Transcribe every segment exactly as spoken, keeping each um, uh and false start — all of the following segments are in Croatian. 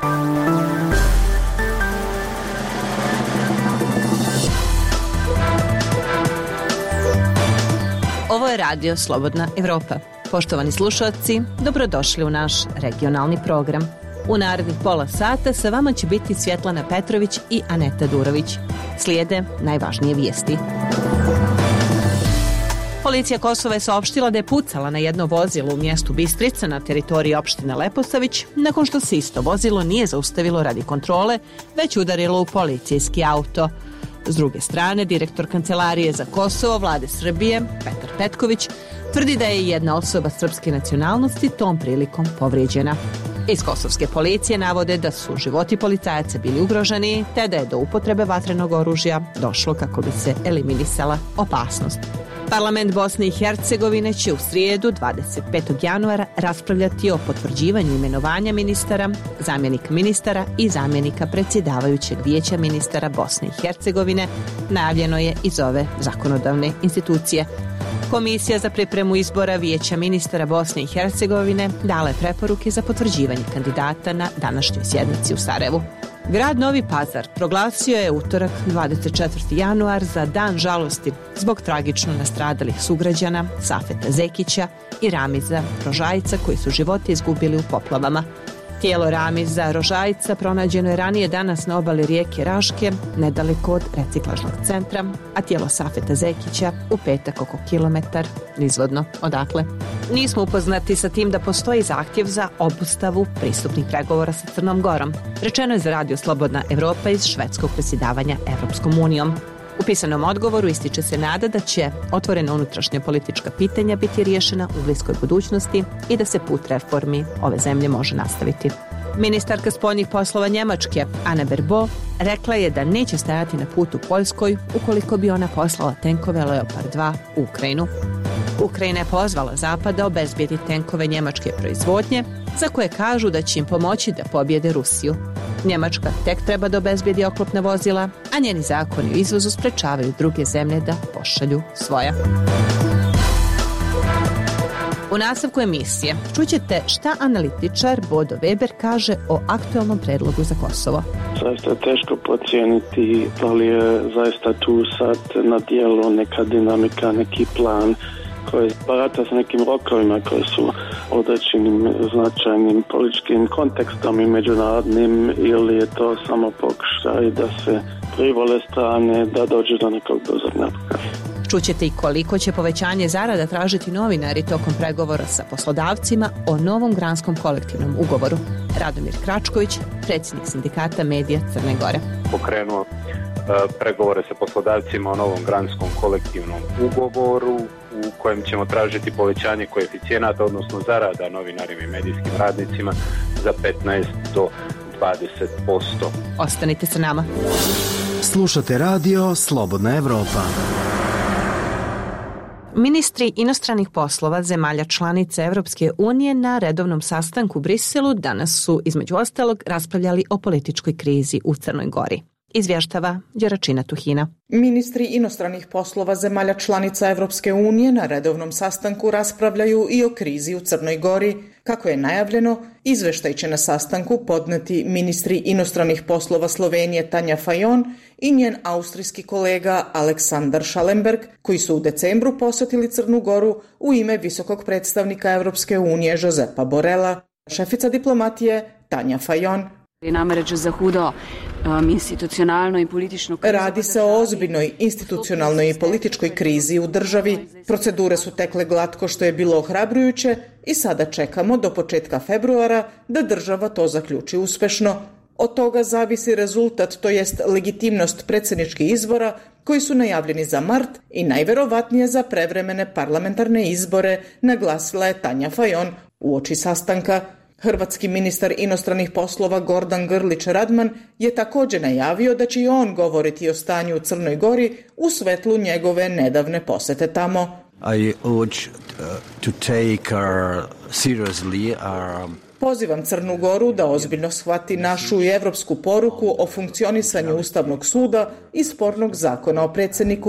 Ovo je radio Slobodna Evropa. Poštovani slušalci, dobrodošli u naš regionalni program. U narednih pola sata sa vama će biti Svjetlana Petrović i Aneta Durović. Slijede najvažnije vijesti. Policija Kosova je saopštila da je pucala na jedno vozilo u mjestu Bistrica na teritoriji opštine Leposavić, nakon što se isto vozilo nije zaustavilo radi kontrole, već udarilo u policijski auto. S druge strane, direktor Kancelarije za Kosovo Vlade Srbije, Petar Petković, tvrdi da je jedna osoba srpske nacionalnosti tom prilikom povrijeđena. Iz kosovske policije navode da su životi policajaca bili ugroženi, te da je do upotrebe vatrenog oružja došlo kako bi se eliminisala opasnost. Parlament Bosne i Hercegovine će u srijedu dvadeset petog januara raspravljati o potvrđivanju imenovanja ministara, zamjenika ministara i zamjenika predsjedavajućeg vijeća ministara Bosne i Hercegovine, najavljeno je iz ove zakonodavne institucije. Komisija za pripremu izbora vijeća ministara Bosne i Hercegovine dala je preporuke za potvrđivanje kandidata na današnjoj sjednici u Sarajevu. Grad Novi Pazar proglasio je utorak dvadeset četvrti januar za dan žalosti zbog tragično nastradalih sugrađana Safeta Zekića i Ramiza Rožajca koji su živote izgubili u poplavama. Tijelo Ramiza Rožajca pronađeno je ranije danas na obali rijeke Raške, nedaleko od reciklažnog centra, a tijelo Safeta Zekića u petak oko kilometar nizvodno odatle. Nismo upoznati sa tim da postoji zahtjev za obustavu pristupnih pregovora sa Crnom Gorom. Rečeno je za radio Slobodna Evropa iz švedskog predsjedavanja Evropskom unijom. U pisanom odgovoru ističe se nada da će otvorena unutrašnja politička pitanja biti riješena u bliskoj budućnosti i da se put reformi ove zemlje može nastaviti. Ministarka spoljnih poslova Njemačke, Anna Baerbock, rekla je da neće stajati na putu Poljskoj ukoliko bi ona poslala tenkove Leopard dva u Ukrajinu. Ukrajina je pozvala Zapad da obezbijedi tenkove njemačke proizvodnje, za koje kažu da će im pomoći da pobjede Rusiju. Njemačka tek treba da obezbijedi oklopna vozila, a njeni zakoni o izvozu sprečavaju druge zemlje da pošalju svoja. U nastavku emisije čućete šta analitičar Bodo Weber kaže o aktualnom predlogu za Kosovo. Zaista je teško procijeniti da li je zaista tu sad na dijelu neka dinamika, neki plan koji barata s nekim rokovima koji su određenim značajnim političkim kontekstom i međunarodnim, ili je to samo pokušaj da se privole strane da dođe do nekog brzog napretka. Čućete i koliko će povećanje zarada tražiti novinari tokom pregovora sa poslodavcima o novom granskom kolektivnom ugovoru. Radomir Kračković, predsjednik sindikata Medija Crne Gore. Pokrenuo uh, pregovore sa poslodavcima o novom granskom kolektivnom ugovoru u kojem ćemo tražiti povećanje koeficijenata, odnosno zarada novinarima i medijskim radnicima za petnaest do dvadeset posto. Ostanite sa nama. Slušate radio Slobodna Evropa. Ministri inostranih poslova zemalja članica Evropske unije na redovnom sastanku u Briselu danas su, između ostalog, raspravljali o političkoj krizi u Crnoj Gori. Izvještava Đeračina Tuhina. Ministri inostranih poslova zemalja članica Evropske unije na redovnom sastanku raspravljaju i o krizi u Crnoj Gori. Kako je najavljeno, izveštaj će na sastanku podneti ministri inostranih poslova Slovenije Tanja Fajon i njen austrijski kolega Aleksandar Schallenberg, koji su u decembru posjetili Crnu Goru u ime visokog predstavnika Evropske unije Josepa Borela. Šefica diplomatije Tanja Fajon. Radi se o ozbiljnoj institucionalnoj i političkoj krizi u državi. Procedure su tekle glatko, što je bilo ohrabrujuće, i sada čekamo do početka februara da država to zaključi uspešno. Od toga zavisi rezultat, to jest legitimnost predsjedničkih izbora koji su najavljeni za mart i najverovatnije za prevremene parlamentarne izbore, naglasila je Tanja Fajon uoči sastanka. Hrvatski ministar inostranih poslova Gordan Grlić Radman je također najavio da će i on govoriti o stanju u Crnoj Gori u svetlu njegove nedavne posjete tamo. I urge to take our seriously our Pozivam Crnu Goru da ozbiljno shvati našu i evropsku poruku o funkcionisanju Ustavnog suda i spornog zakona o predsjedniku.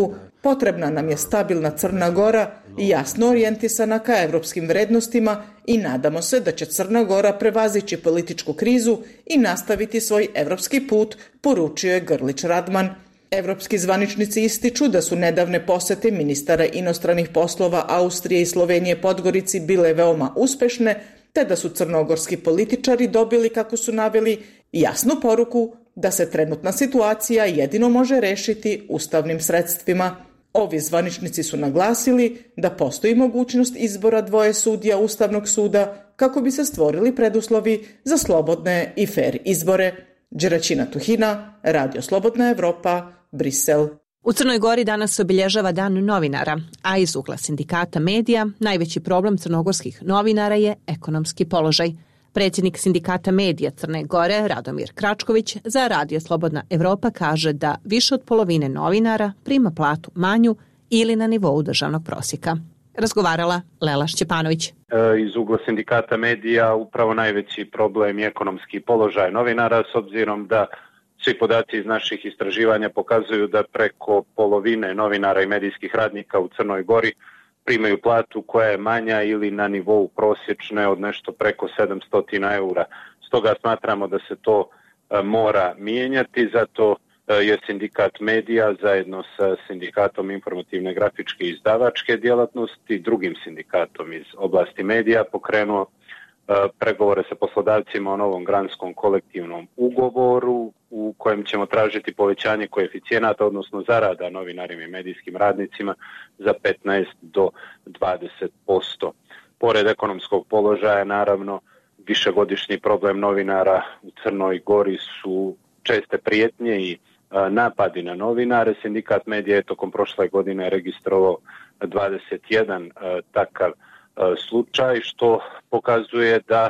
Potrebna nam je stabilna Crna Gora i jasno orijentisana ka evropskim vrednostima i nadamo se da će Crna Gora prevazići političku krizu i nastaviti svoj evropski put, poručio je Grlić Radman. Evropski zvaničnici ističu da su nedavne posete ministara inostranih poslova Austrije i Slovenije Podgorici bile veoma uspešne, te da su crnogorski političari dobili, kako su naveli, jasnu poruku da se trenutna situacija jedino može rešiti ustavnim sredstvima. Ovi zvaničnici su naglasili da postoji mogućnost izbora dvoje sudija Ustavnog suda kako bi se stvorili preduslovi za slobodne i fer izbore. Đeraćina Tuhina, Radio Slobodna Evropa, Brisel. U Crnoj Gori danas se obilježava Dan novinara, a iz ugla sindikata medija najveći problem crnogorskih novinara je ekonomski položaj. Predsjednik sindikata medija Crne Gore, Radomir Kračković, za Radio Slobodna Evropa kaže da više od polovine novinara prima platu manju ili na nivou državnog prosjeka. Razgovarala Lela Šćepanović. E, iz ugla sindikata medija upravo najveći problem je ekonomski položaj novinara, s obzirom da svi podaci iz naših istraživanja pokazuju da preko polovine novinara i medijskih radnika u Crnoj Gori primaju platu koja je manja ili na nivou prosječne od nešto preko sedamsto eura. Stoga smatramo da se to e, mora mijenjati, zato e, je sindikat medija zajedno sa sindikatom informativne grafičke i izdavačke djelatnosti, drugim sindikatom iz oblasti medija, pokrenuo e, pregovore sa poslodavcima o novom granskom kolektivnom ugovoru u kojem ćemo tražiti povećanje koeficijenata, odnosno zarada novinarima i medijskim radnicima za petnaest do dvadeset posto. Pored ekonomskog položaja, naravno, višegodišnji problem novinara u Crnoj Gori su česte prijetnje i napadi na novinare. Sindikat medija je tokom prošle godine registrovao dvadeset jedan takav slučaj, što pokazuje da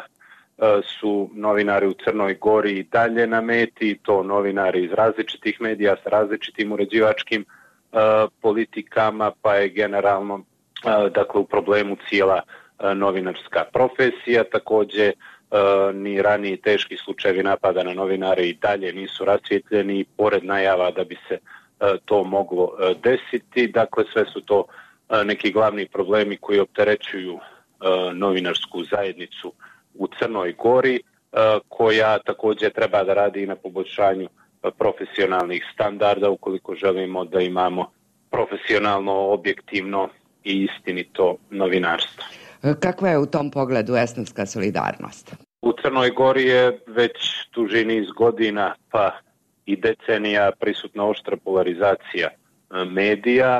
su novinari u Crnoj Gori i dalje na meti, to novinari iz različitih medija sa različitim uređivačkim uh, politikama, pa je generalno uh, dakle u problemu cijela uh, novinarska profesija. Također uh, ni raniji teški slučajevi napada na novinare i dalje nisu rasvjetljeni, pored najava da bi se uh, to moglo uh, desiti. Dakle, sve su to uh, neki glavni problemi koji opterećuju uh, novinarsku zajednicu u Crnoj Gori, koja također treba da radi i na poboljšanju profesionalnih standarda ukoliko želimo da imamo profesionalno, objektivno i istinito novinarstvo. Kakva je u tom pogledu etnička solidarnost? U Crnoj Gori je već duži niz godina pa i decenija prisutna oštra polarizacija medija.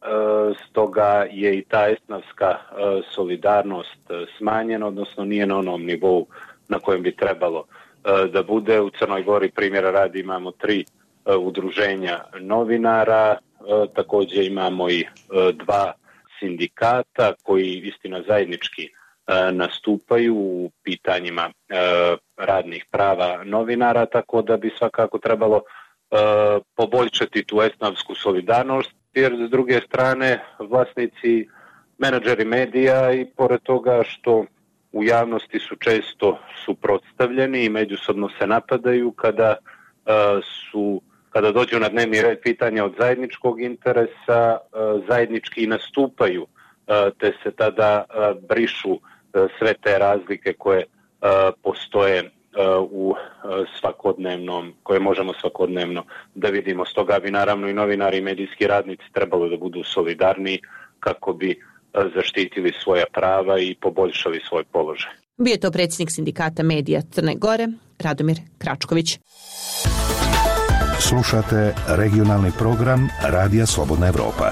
Stoga je i ta etnička solidarnost smanjena, odnosno nije na onom nivou na kojem bi trebalo da bude. U Crnoj Gori primjera radi imamo tri udruženja novinara, također imamo i dva sindikata koji istina zajednički nastupaju u pitanjima radnih prava novinara, tako da bi svakako trebalo poboljšati tu etničku solidarnost, jer s druge strane vlasnici, menadžeri medija i pored toga što u javnosti su često suprotstavljeni i međusobno se napadaju kada uh, su kada dođu na dnevni red pitanja od zajedničkog interesa, uh, zajednički nastupaju, uh, te se tada uh, brišu uh, sve te razlike koje uh, postoje uh, u uh, svakodnevnom, koje možemo svakodnevno da vidimo. Stoga bi naravno i novinari i medijski radnici trebalo da budu solidarniji kako bi zaštitili svoja prava i poboljšali svoj položaj. Bio je to predsjednik sindikata medija Crne Gore, Radomir Kračković. Slušate regionalni program Radija Slobodna Evropa.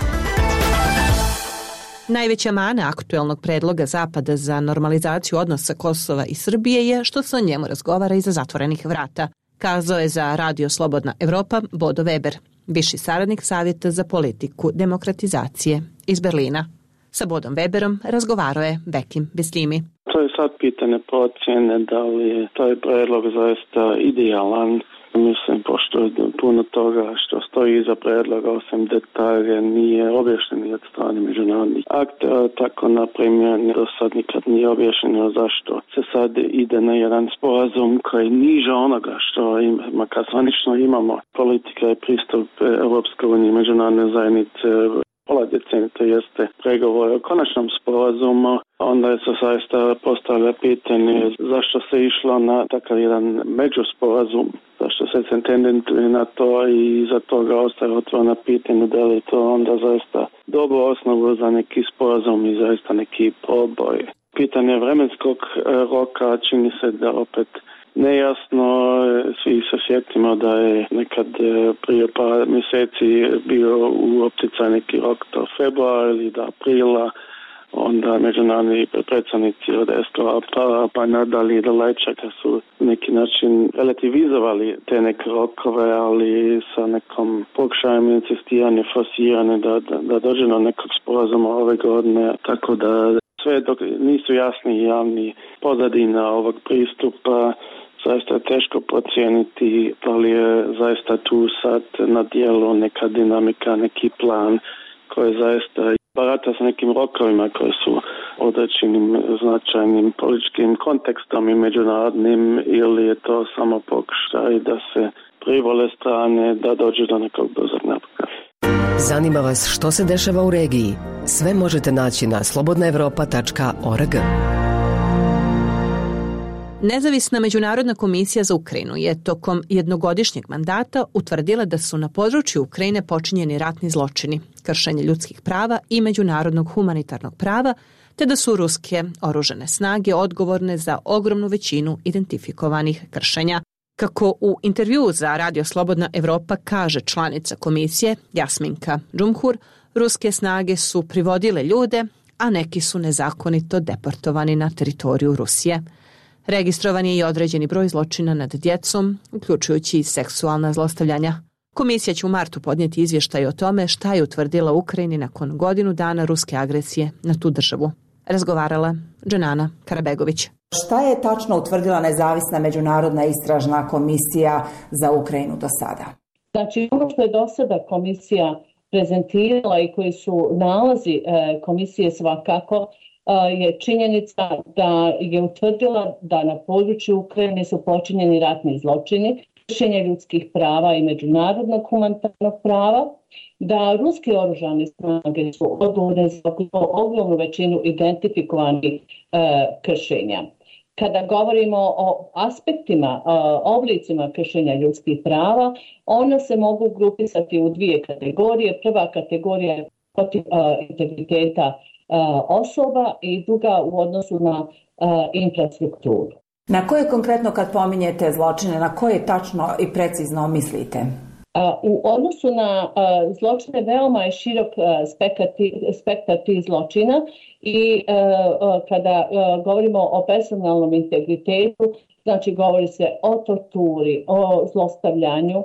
Najveća mana aktuelnog predloga Zapada za normalizaciju odnosa Kosova i Srbije je što se o njemu razgovara iza zatvorenih vrata, kazao je za Radio Slobodna Evropa Bodo Weber, viši saradnik Savjeta za politiku demokratizacije iz Berlina. Sa Bodom Weberom razgovarao je Bekim Bislimi. To je sad pitanje procjene da li je taj predlog zaista idealan. Mislim, pošto je puno toga što stoji iza predloga, osim detalje, nije objašnjeno od strane međunarodnih aktera. Tako, na primjer, do sad nikad nije objašnjeno zašto se sad ide na jedan sporazum koji niže onoga što ima, kad zvanično imamo politika i pristup Europske unije, međunarodne zajednice pola decenije, to jeste pregovore o konačnom sporazumu, onda je se zaista postavlja pitanje zašto se išlo na takav jedan međusporazum, zašto se se tendentuje na to i iza toga ostaje otvoreno pitanje da li to onda zaista dobro osnovu za neki sporazum i zaista neki proboj. Pitanje vremenskog roka čini se da opet nejasno, svi se sjetimo da je nekad prije par mjeseci bio u opticaj neki rok do februara ili do aprila, onda međunarodni predstavnici od es ke a pa, pa nadalje do Lajčaka su na neki način relativizovali te neke rokove, ali sa nekom pokušajem insistiranja, forsiranja da, da, da dođe do nekog sporazuma ove godine, tako da sve dok nisu jasni javni pozadina ovog pristupa, zaista je teško procijeniti da li je zaista tu sad na dijelu neka dinamika, neki plan koji zaista barata s nekim rokovima koji su određenim značajnim političkim kontekstom i međunarodnim, ili je to samo pokušaj da se privole strane da dođe do nekog brzog napretka. Zanima vas što se dešava u regiji? Sve možete naći na slobodna evropa tačka org. Nezavisna međunarodna komisija za Ukrajinu je tokom jednogodišnjeg mandata utvrdila da su na području Ukrajine počinjeni ratni zločini, kršenje ljudskih prava i međunarodnog humanitarnog prava, te da su ruske oružane snage odgovorne za ogromnu većinu identifikovanih kršenja. Kako u intervjuu za Radio Slobodna Evropa kaže članica komisije Jasminka Džumhur, ruske snage su privodile ljude, a neki su nezakonito deportovani na teritoriju Rusije. Registrovan je i određeni broj zločina nad djecom, uključujući i seksualna zlostavljanja. Komisija će u martu podnijeti izvještaj o tome šta je utvrdila Ukrajini nakon godinu dana ruske agresije na tu državu. Razgovarala Dženana Karabegović. Šta je tačno utvrdila nezavisna međunarodna istražna komisija za Ukrajinu do sada? Znači, ono što je do sada komisija prezentirala i koji su nalazi komisije svakako je činjenica da je utvrdila da na području Ukrajine su počinjeni ratni zločini, kršenje ljudskih prava i međunarodnog humanitarnog prava, da ruske oružane snage su odgovorne za ogromnu većinu identifikovanih e, kršenja. Kada govorimo o aspektima, oblicima kršenja ljudskih prava, one se mogu grupisati u dvije kategorije. Prva kategorija je protiv integriteta osoba i druga u odnosu na infrastrukturu. Na koje konkretno kad pominjete zločine, na koje tačno i precizno mislite? U odnosu na zločine veoma je širok spektar tih zločina i kada govorimo o personalnom integritetu, znači govori se o torturi, o zlostavljanju,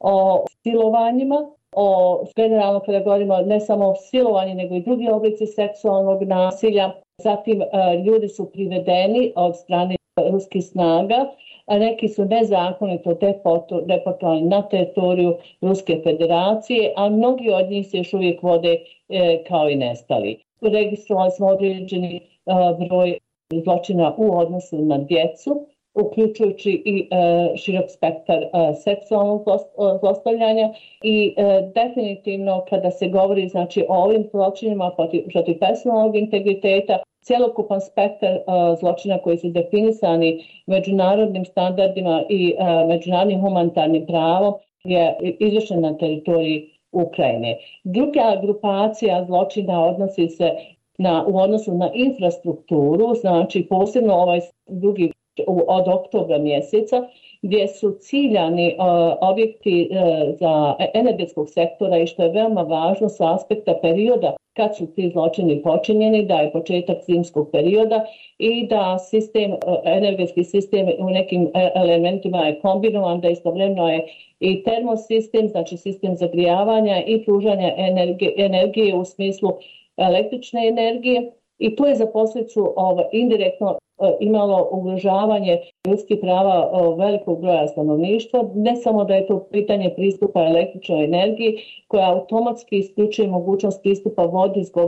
o silovanjima, o generalno kada govorimo ne samo o silovanju nego i drugi oblici seksualnog nasilja. Zatim ljudi su privedeni od strane ruskih snaga, a neki su nezakonito deportovani na teritoriju Ruske federacije, a mnogi od njih se još uvijek vode e, kao i nestali. Registrovali smo određeni e, broj zločina u odnosu na djecu, uključujući i e, širok spektar e, seksualnog zlostavljanja i e, definitivno kada se govori znači, o ovim zločinima protiv, protiv personalnog integriteta, cjelokupan spektar uh, zločina koji su definisani međunarodnim standardima i uh, međunarodnim humanitarnim pravom je izvršen na teritoriji Ukrajine. Druga grupacija zločina odnosi se na, u odnosu na infrastrukturu, znači posebno ovaj drugi od oktobra mjeseca, gdje su ciljani uh, objekti uh, za energetskog sektora i što je veoma važno sa aspekta perioda kad su ti zločini počinjeni, da je početak zimskog perioda i da sistem, energetski sistem u nekim elementima je kombinovan, da istovremeno je i termosistem, znači sistem zagrijavanja i pružanja energije, energije u smislu električne energije i to je za posljedicu ovo, indirektno imalo ugrožavanje ljudskih prava velikog broja stanovništva. Ne samo da je to pitanje pristupa električnoj energiji koja automatski isključuje mogućnost pristupa vodi zbog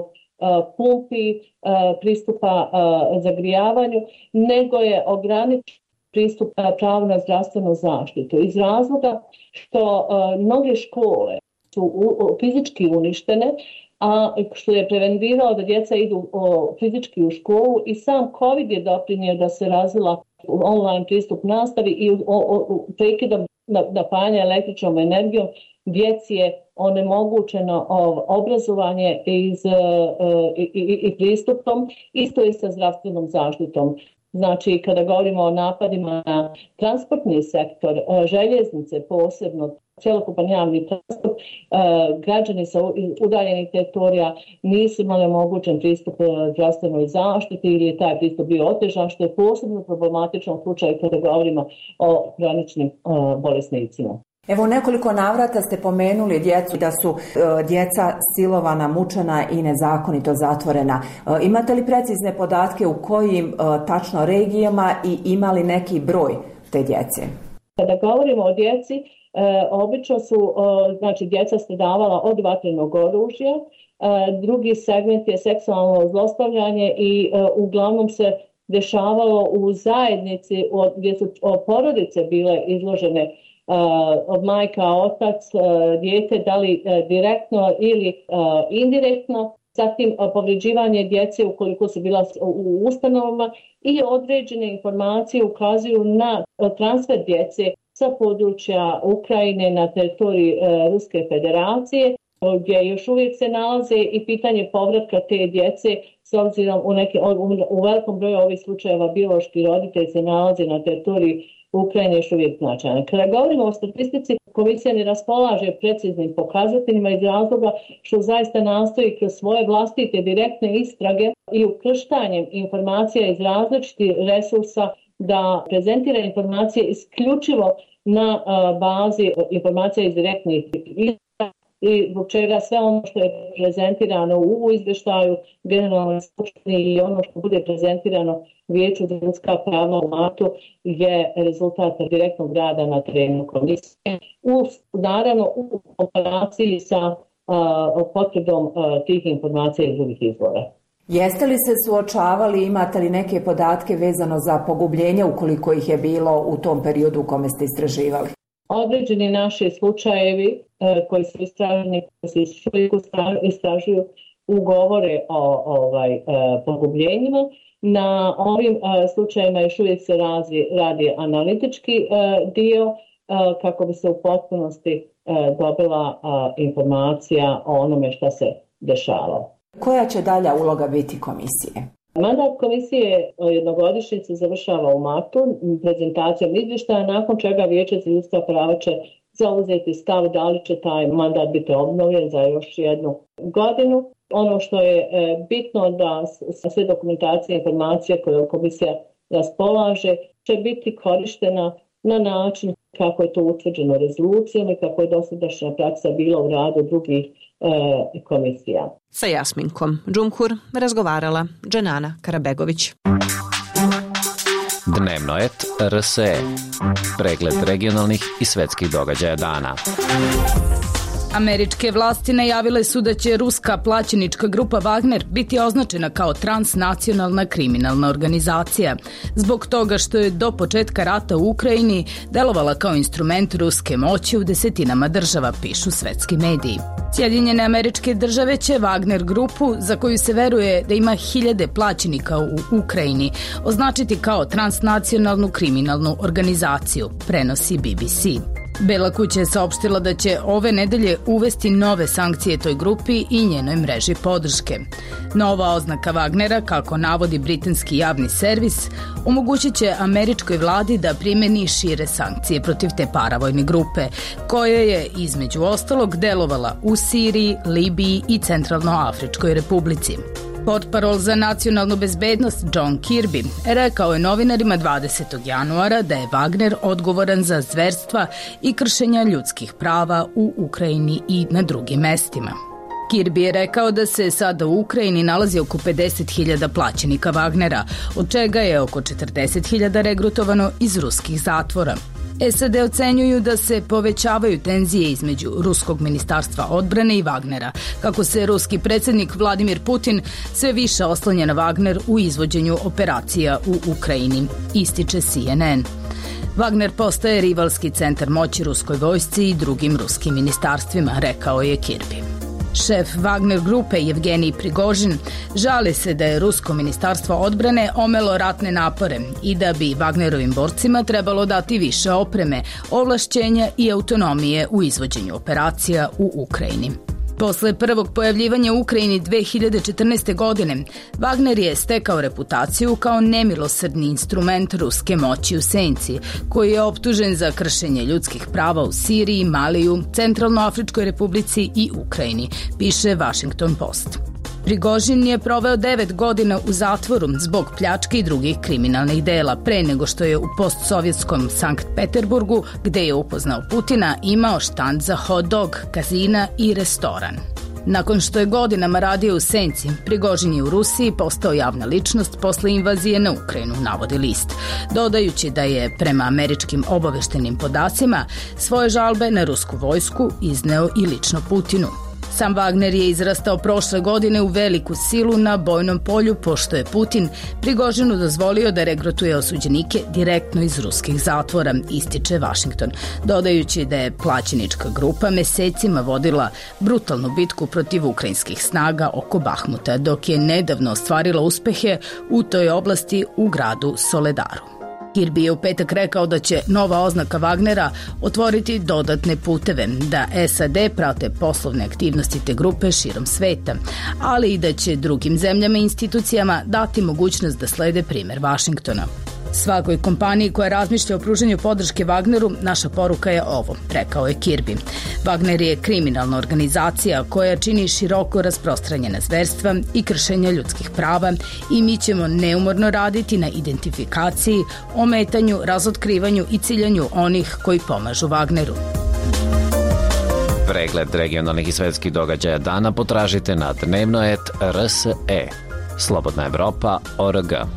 pumpi, pristupa zagrijavanju, nego je ograničen pristup pravu na zdravstvenu zaštitu. Iz razloga što mnoge škole su fizički uništene, a što je prevenirao da djeca idu o, fizički u školu i sam COVID je doprinio da se razvila online pristup nastavi i o, o, prekidom napajanja električnom energijom djeci je onemogućeno obrazovanje iz, i, i, i pristupom, isto i sa zdravstvenom zaštitom. Znači, kada govorimo o napadima na transportni sektor, željeznice posebno, cjelokupan javni transport, građani sa udaljenih teritorija nisu imali omogućen pristup zdravstvenoj zaštiti ili je taj pristup bio otežan, što je posebno problematično u slučaju kada govorimo o hroničnim bolesnicima. Evo u nekoliko navrata ste pomenuli djecu da su e, djeca silovana, mučena i nezakonito zatvorena. E, imate li precizne podatke u kojim e, tačno regijama i imali neki broj te djece? Kada govorimo o djeci, e, obično su e, znači djeca stradavala od vatrenog oružja, e, drugi segment je seksualno zlostavljanje i e, uglavnom se dešavalo u zajednici od, gdje su porodice bile izložene od majka, otac, dijete, da li direktno ili indirektno, zatim povređivanje djece ukoliko su bila u ustanovama i određene informacije ukazuju na transfer djece sa područja Ukrajine na teritoriji Ruske federacije, gdje još uvijek se nalaze i pitanje povratka te djece s obzirom u, neke, u velikom broju ovih slučajeva biološki roditelji se nalaze na teritoriji Ukrajine još uvijek značajna. Kada govorimo o statistici, komisija ne raspolaže preciznim pokazateljima iz razloga što zaista nastoji kroz svoje vlastite direktne istrage i ukrštanjem informacija iz različitih resursa da prezentira informacije isključivo na bazi informacija iz direktnih istraga i zbog čega sve ono što je prezentirano u izvještaju generalnoj skupštini i ono što bude prezentirano Vijeću za ljudska prava u martu je rezultat direktnog rada na terenu komisije. U, naravno u komparaciji sa a, potrebom a, tih informacija iz drugih izvora. Jeste li se suočavali, imate li neke podatke vezano za pogubljenje ukoliko ih je bilo u tom periodu u kome ste istraživali? Određeni naši slučajevi e, koji su istraženi, koji se istražuju, ugovore o ovaj, e, pogubljenjima. Na ovim e, slučajevima još uvijek se radi, radi analitički e, dio e, kako bi se u potpunosti e, dobila e, informacija o onome što se dešavalo. Koja će dalja uloga biti komisije? Mandat komisije jednogodišnjice završava u martu prezentacijom izvještaja, nakon čega Vijeće za ljudska prava će zauzeti stav da li će taj mandat biti obnovljen za još jednu godinu. Ono što je bitno da sve dokumentacije i informacije koje komisija raspolaže će biti korištena na način kako je to utvrđeno rezolucijom i kako je dosadašnja praksa bila u radu drugih e, komisija. Sa Jasminkom Džumhur razgovarala Dženana Karabegović. Dnevno et R S E. Pregled regionalnih i svetskih događaja dana. Američke vlasti najavile su da će ruska plaćenička grupa Wagner biti označena kao transnacionalna kriminalna organizacija, zbog toga što je do početka rata u Ukrajini delovala kao instrument ruske moći u desetinama država, pišu svetski mediji. Sjedinjene Američke Države će Wagner grupu, za koju se veruje da ima hiljade plaćenika u Ukrajini, označiti kao transnacionalnu kriminalnu organizaciju, prenosi B B C. Bela kuća je saopštila da će ove nedelje uvesti nove sankcije toj grupi i njenoj mreži podrške. Nova oznaka Wagnera, kako navodi britanski javni servis, omogućit će američkoj vladi da primeni šire sankcije protiv te paravojne grupe, koja je između ostalog delovala u Siriji, Libiji i Centralnoafričkoj republici. Portparol za nacionalnu bezbednost John Kirby rekao je novinarima dvadesetog januara da je Wagner odgovoran za zverstva i kršenja ljudskih prava u Ukrajini i na drugim mestima. Kirby je rekao da se sada u Ukrajini nalazi oko pedeset hiljada plaćenika Wagnera, od čega je oko četrdeset hiljada regrutovano iz ruskih zatvora. S A D ocenjuju da se povećavaju tenzije između Ruskog ministarstva odbrane i Wagnera, kako se ruski predsjednik Vladimir Putin sve više oslanja na Wagner u izvođenju operacija u Ukrajini, ističe C N N. Wagner postaje rivalski centar moći ruskoj vojsci i drugim ruskim ministarstvima, rekao je Kirby. Šef Wagner grupe Jevgenij Prigožin žali se da je rusko ministarstvo odbrane omelo ratne napore i da bi Wagnerovim borcima trebalo dati više opreme, ovlašćenja i autonomije u izvođenju operacija u Ukrajini. Posle prvog pojavljivanja u Ukrajini dve hiljade četrnaeste. godine, Wagner je stekao reputaciju kao nemilosrdni instrument ruske moći u senci, koji je optužen za kršenje ljudskih prava u Siriji, Maliju, Centralnoafričkoj republici i Ukrajini, piše Washington Post. Prigožin je proveo devet godina u zatvoru zbog pljačke i drugih kriminalnih dela, pre nego što je u postsovjetskom Sankt Peterburgu, gde je upoznao Putina, imao štand za hot dog, kazina i restoran. Nakon što je godinama radio u senci, Prigožin je u Rusiji postao javna ličnost posle invazije na Ukrajinu, navodi list, dodajući da je prema američkim obaveštenim podacima svoje žalbe na rusku vojsku izneo i lično Putinu. Sam Wagner je izrastao prošle godine u veliku silu na bojnom polju, pošto je Putin Prigožinu dozvolio da regrutuje osuđenike direktno iz ruskih zatvora, ističe Washington, dodajući da je plaćenička grupa mesecima vodila brutalnu bitku protiv ukrajinskih snaga oko Bahmuta, dok je nedavno ostvarila uspehe u toj oblasti u gradu Soledaru. Kirby je u petak rekao da će nova oznaka Wagnera otvoriti dodatne puteve, da S A D prate poslovne aktivnosti te grupe širom sveta, ali i da će drugim zemljama i institucijama dati mogućnost da slede primer Vašingtona. Svakoj kompaniji koja razmišlja o pružanju podrške Wagneru, naša poruka je ovo, rekao je Kirby. Wagner je kriminalna organizacija koja čini široko rasprostranjena zverstva i kršenja ljudskih prava i mi ćemo neumorno raditi na identifikaciji, ometanju, razotkrivanju i ciljanju onih koji pomažu Wagneru. Pregled regionalnih i svetskih događaja dana potražite na dnevno et R S E. Slobodna Evropa O R G.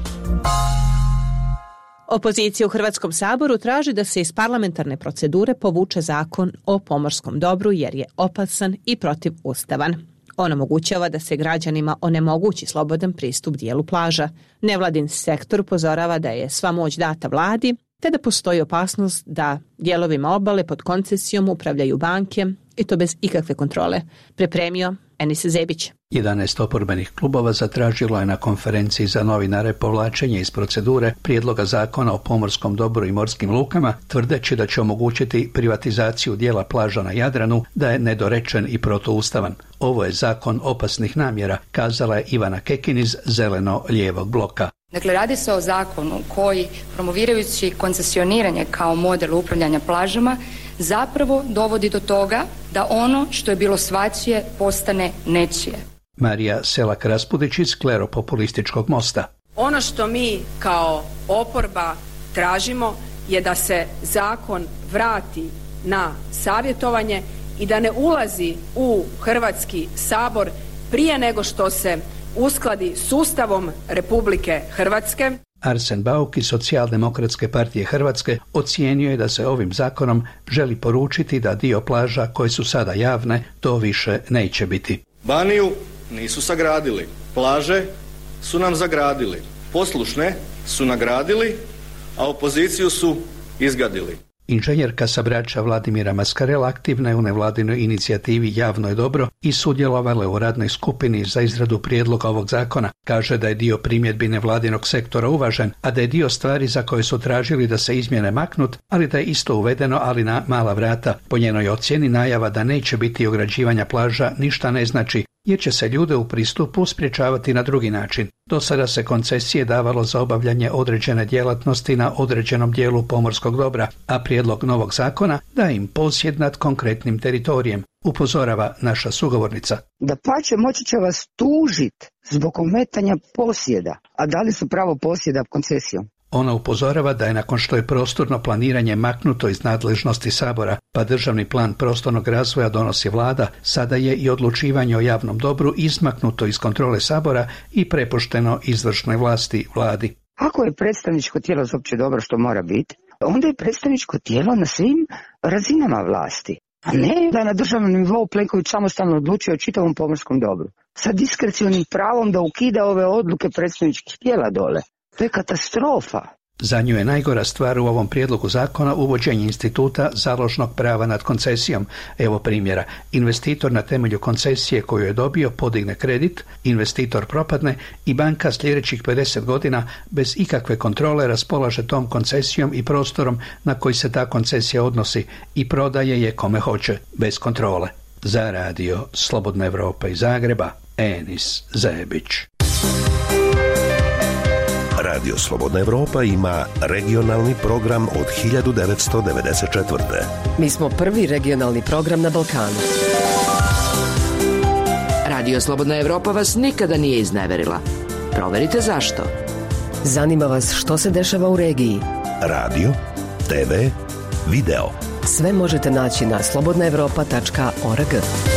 Opozicija u Hrvatskom saboru traži da se iz parlamentarne procedure povuče zakon o pomorskom dobru jer je opasan i protivustavan. On omogućava da se građanima onemogući slobodan pristup dijelu plaža. Nevladin sektor upozorava da je sva moć data vladi, te da postoji opasnost da dijelovima obale pod koncesijom upravljaju banke i to bez ikakve kontrole. Pripremio Enis Zebić. jedanaest oporbenih klubova zatražilo je na konferenciji za novinare povlačenje iz procedure prijedloga zakona o pomorskom dobru i morskim lukama, tvrdeći da će omogućiti privatizaciju dijela plaža na Jadranu, da je nedorečen i protuustavan. Ovo je zakon opasnih namjera, kazala je Ivana Kekin iz Zeleno-lijevog bloka. Dakle, radi se o zakonu koji, promovirajući koncesioniranje kao model upravljanja plažama, zapravo dovodi do toga da ono što je bilo svačije postane nečije. Marija Selak-Raspudić iz Kleropopulističkog mosta. Ono što mi kao oporba tražimo je da se zakon vrati na savjetovanje i da ne ulazi u Hrvatski sabor prije nego što se uskladi s Ustavom Republike Hrvatske. Arsen Bauk iz Socijaldemokratske partije Hrvatske ocijenio je da se ovim zakonom želi poručiti da dio plaža koje su sada javne to više neće biti. Baniju nisu sagradili, plaže su nam zagradili, poslušne su nagradili, a opoziciju su izgadili. Inženjerka sa Brača Vladimira Maskarela aktivna je u nevladinoj inicijativi Javno je dobro i sudjelovala je u radnoj skupini za izradu prijedloga ovog zakona. Kaže da je dio primjedbi nevladinog sektora uvažen, a da je dio stvari za koje su tražili da se izmjene maknut, ali da je isto uvedeno, ali na mala vrata. Po njenoj ocjeni najava da neće biti ograđivanja plaža ništa ne znači, jer će se ljude u pristupu sprječavati na drugi način. Do sada se koncesije davalo za obavljanje određene djelatnosti na određenom dijelu pomorskog dobra, a prijedlog novog zakona daje im posjed nad konkretnim teritorijem, upozorava naša sugovornica. Da pače moći će vas tužiti zbog ometanja posjeda, a dali su pravo posjeda koncesijom. Ona upozorava da je nakon što je prostorno planiranje maknuto iz nadležnosti Sabora, pa državni plan prostornog razvoja donosi vlada, sada je i odlučivanje o javnom dobru izmaknuto iz kontrole Sabora i prepušteno izvršnoj vlasti, vladi. Ako je predstavničko tijelo za opće dobro što mora biti, onda je predstavničko tijelo na svim razinama vlasti. A ne da na državnom nivou Plenković samostalno odlučuje o čitavom pomorskom dobru. Sa diskrecionim pravom da ukida ove odluke predstavničkih tijela dole. To je katastrofa. Za nju je najgora stvar u ovom prijedlogu zakona uvođenje instituta založnog prava nad koncesijom. Evo primjera. Investitor na temelju koncesije koju je dobio podigne kredit, investitor propadne i banka sljedećih pedeset godina bez ikakve kontrole raspolaže tom koncesijom i prostorom na koji se ta koncesija odnosi i prodaje je kome hoće, bez kontrole. Za radio Slobodna Evropa iz Zagreba, Enis Zebić. Radio Slobodna Evropa ima regionalni program od hiljadu devetsto devedeset četvrte. Mi smo prvi regionalni program na Balkanu. Radio Slobodna Evropa vas nikada nije izneverila. Proverite zašto. Zanima vas što se dešava u regiji. Radio, te ve, video. Sve možete naći na slobodna evropa tačka org.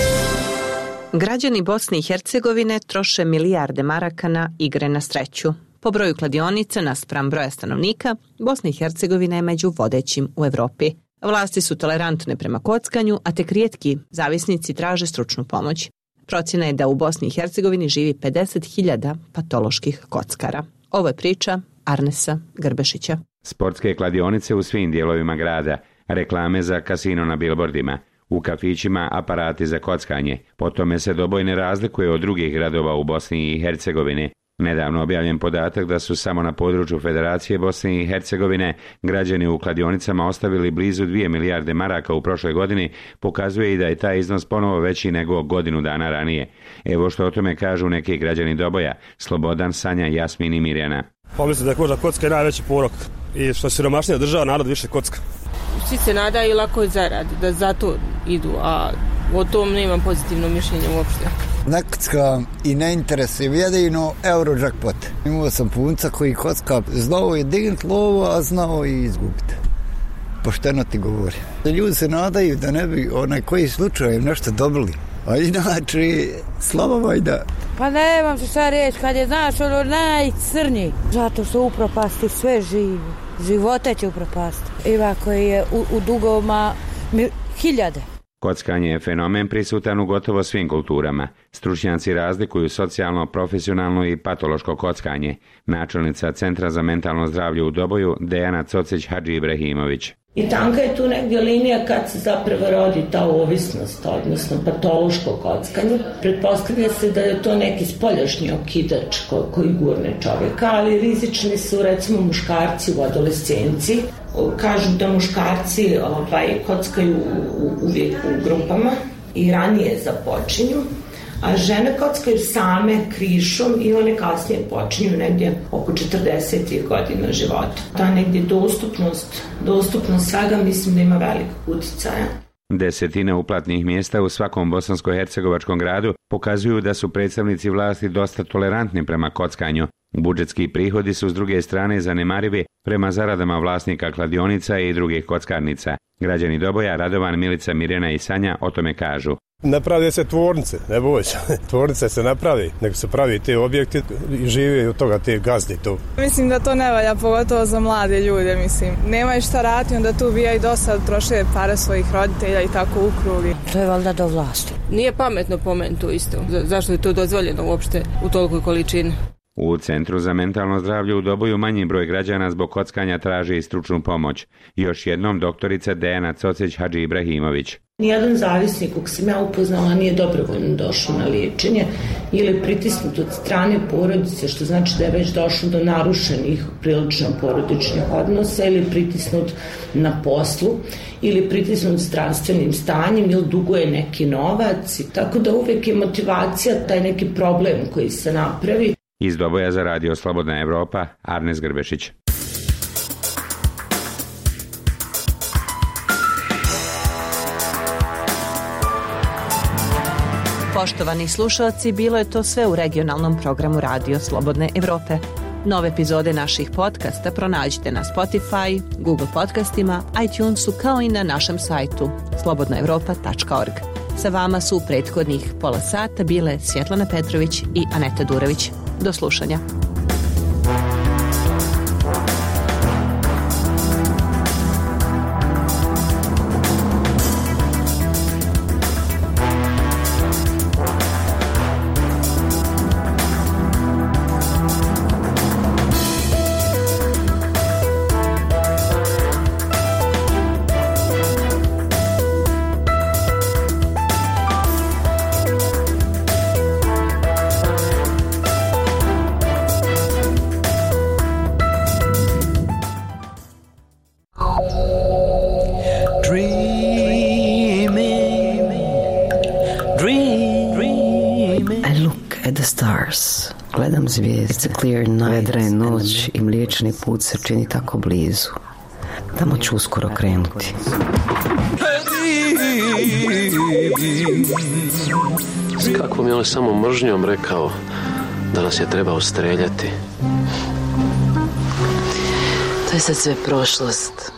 Građani Bosne i Hercegovine troše milijarde maraka na igre na sreću. Po broju kladionica naspram broja stanovnika, Bosna i Hercegovina je među vodećim u Evropi. Vlasti su tolerantne prema kockanju, a tek rijetki zavisnici traže stručnu pomoć. Procjena je da u Bosni i Hercegovini živi pedeset hiljada patoloških kockara. Ovo je priča Arnesa Grbešića. Sportske kladionice u svim dijelovima grada, reklame za kasino na bilbordima, u kafićima aparati za kockanje. Po tome se doboj ne razlikuje od drugih gradova u Bosni i Hercegovini. Nedavno objavljen podatak da su samo na području Federacije Bosne i Hercegovine građani u kladionicama ostavili blizu dvije milijarde maraka u prošloj godini, pokazuje i da je taj iznos ponovo veći nego godinu dana ranije. Evo što o tome kažu neki građani Doboja, Slobodan, Sanja, Jasmin i Mirjana. Pa mislim da je možda kocka je najveći porok i što siromašnija država, narod više kocka. Svi se nadaju i lako zaradi, da zato idu, a o tom nemam pozitivno mišljenje uopšte. Ne kockam i ne interesujem, jedino Eurojackpot. Imao sam punca koji kocka, znao je dignut lovo, a znao i izgubiti. Pošteno ti govori. Ljudi se nadaju da ne bi onaj koji slučaj nešto dobili. A inače, slabo vajda. Pa nemam se šta reći, kad je, znaš, ono najcrnji. Zato što upropasti sve živo. Živote će upropasti. Ima koji je u, u dugovima hiljade. Kockanje je fenomen prisutan u gotovo svim kulturama. Stručnjaci razlikuju socijalno, profesionalno i patološko kockanje. Načelnica Centra za mentalno zdravlje u Doboju, Dejana Cocić-Hadži Ibrahimović. I tanka je tu negdje linija kad se zapravo rodi ta ovisnost, odnosno patološko kockanje. Pretpostavlja se da je to neki spoljašnji okidač ko, koji gurne čovjeka, ali rizični su recimo muškarci u adolescenciji. Kažu da muškarci ovaj, kockaju uvijek u grupama i ranije započinju, a žene kockaju same krišom i one kasnije počinju negdje oko četrdeset godina života. Ta negdje dostupnost, dostupnost svega mislim da ima velikog utjecaja. Desetine uplatnih mjesta u svakom bosansko-hercegovačkom gradu pokazuju da su predstavnici vlasti dosta tolerantni prema kockanju. Budžetski prihodi su s druge strane zanemarivi prema zaradama vlasnika kladionica i drugih kockarnica. Građani Doboja, Radovan, Milica, Mirjana i Sanja o tome kažu. Napravljaju se tvornice, ne boj se. Tvornice se napravi, nego se pravi te objekti i žive od toga te gazde to. Mislim da to ne valja, pogotovo za mlade ljude, mislim. Nemaju šta raditi, onda tu ubijaju dosta, troše pare svojih roditelja i tako u krugi. To je valjda do vlasti. Nije pametno pomenuti to isto. Zašto je to dozvoljeno uopšte u tolikoj količini? U Centru za mentalno zdravlje u Doboju manji broj građana zbog kockanja traži i stručnu pomoć. Još jednom doktorica Dejana Cocić-Hadži Ibrahimović. Nijedan zavisnik kog sam ja upoznala nije dobrovoljno došao na liječenje ili pritisnut od strane porodice, što znači da je već došlo do narušenih prilično porodičnih odnosa ili pritisnut na poslu ili pritisnut zdravstvenim stanjem ili duguje neki novac. Tako da uvijek je motivacija taj neki problem koji se napravi. Iz Doboja za radio Slobodna Evropa, Arnes Grbešić. Poštovani slušalci, bilo je to sve u regionalnom programu Radio Slobodne Evrope. Nove epizode naših podcasta pronađite na Spotify, Google podcastima, iTunesu kao i na našem sajtu slobodna evropa tačka org. Sa vama su u prethodnih pola sata bile Svjetlana Petrović i Aneta Durović. Do slušanja. stars. Gledam zvijezde, vedra je noć i mliječni put se čini tako blizu. Tamo ću uskoro krenuti. S kakvom je on samo mržnjom rekao da nas je trebao streljati. To je sad sve prošlost.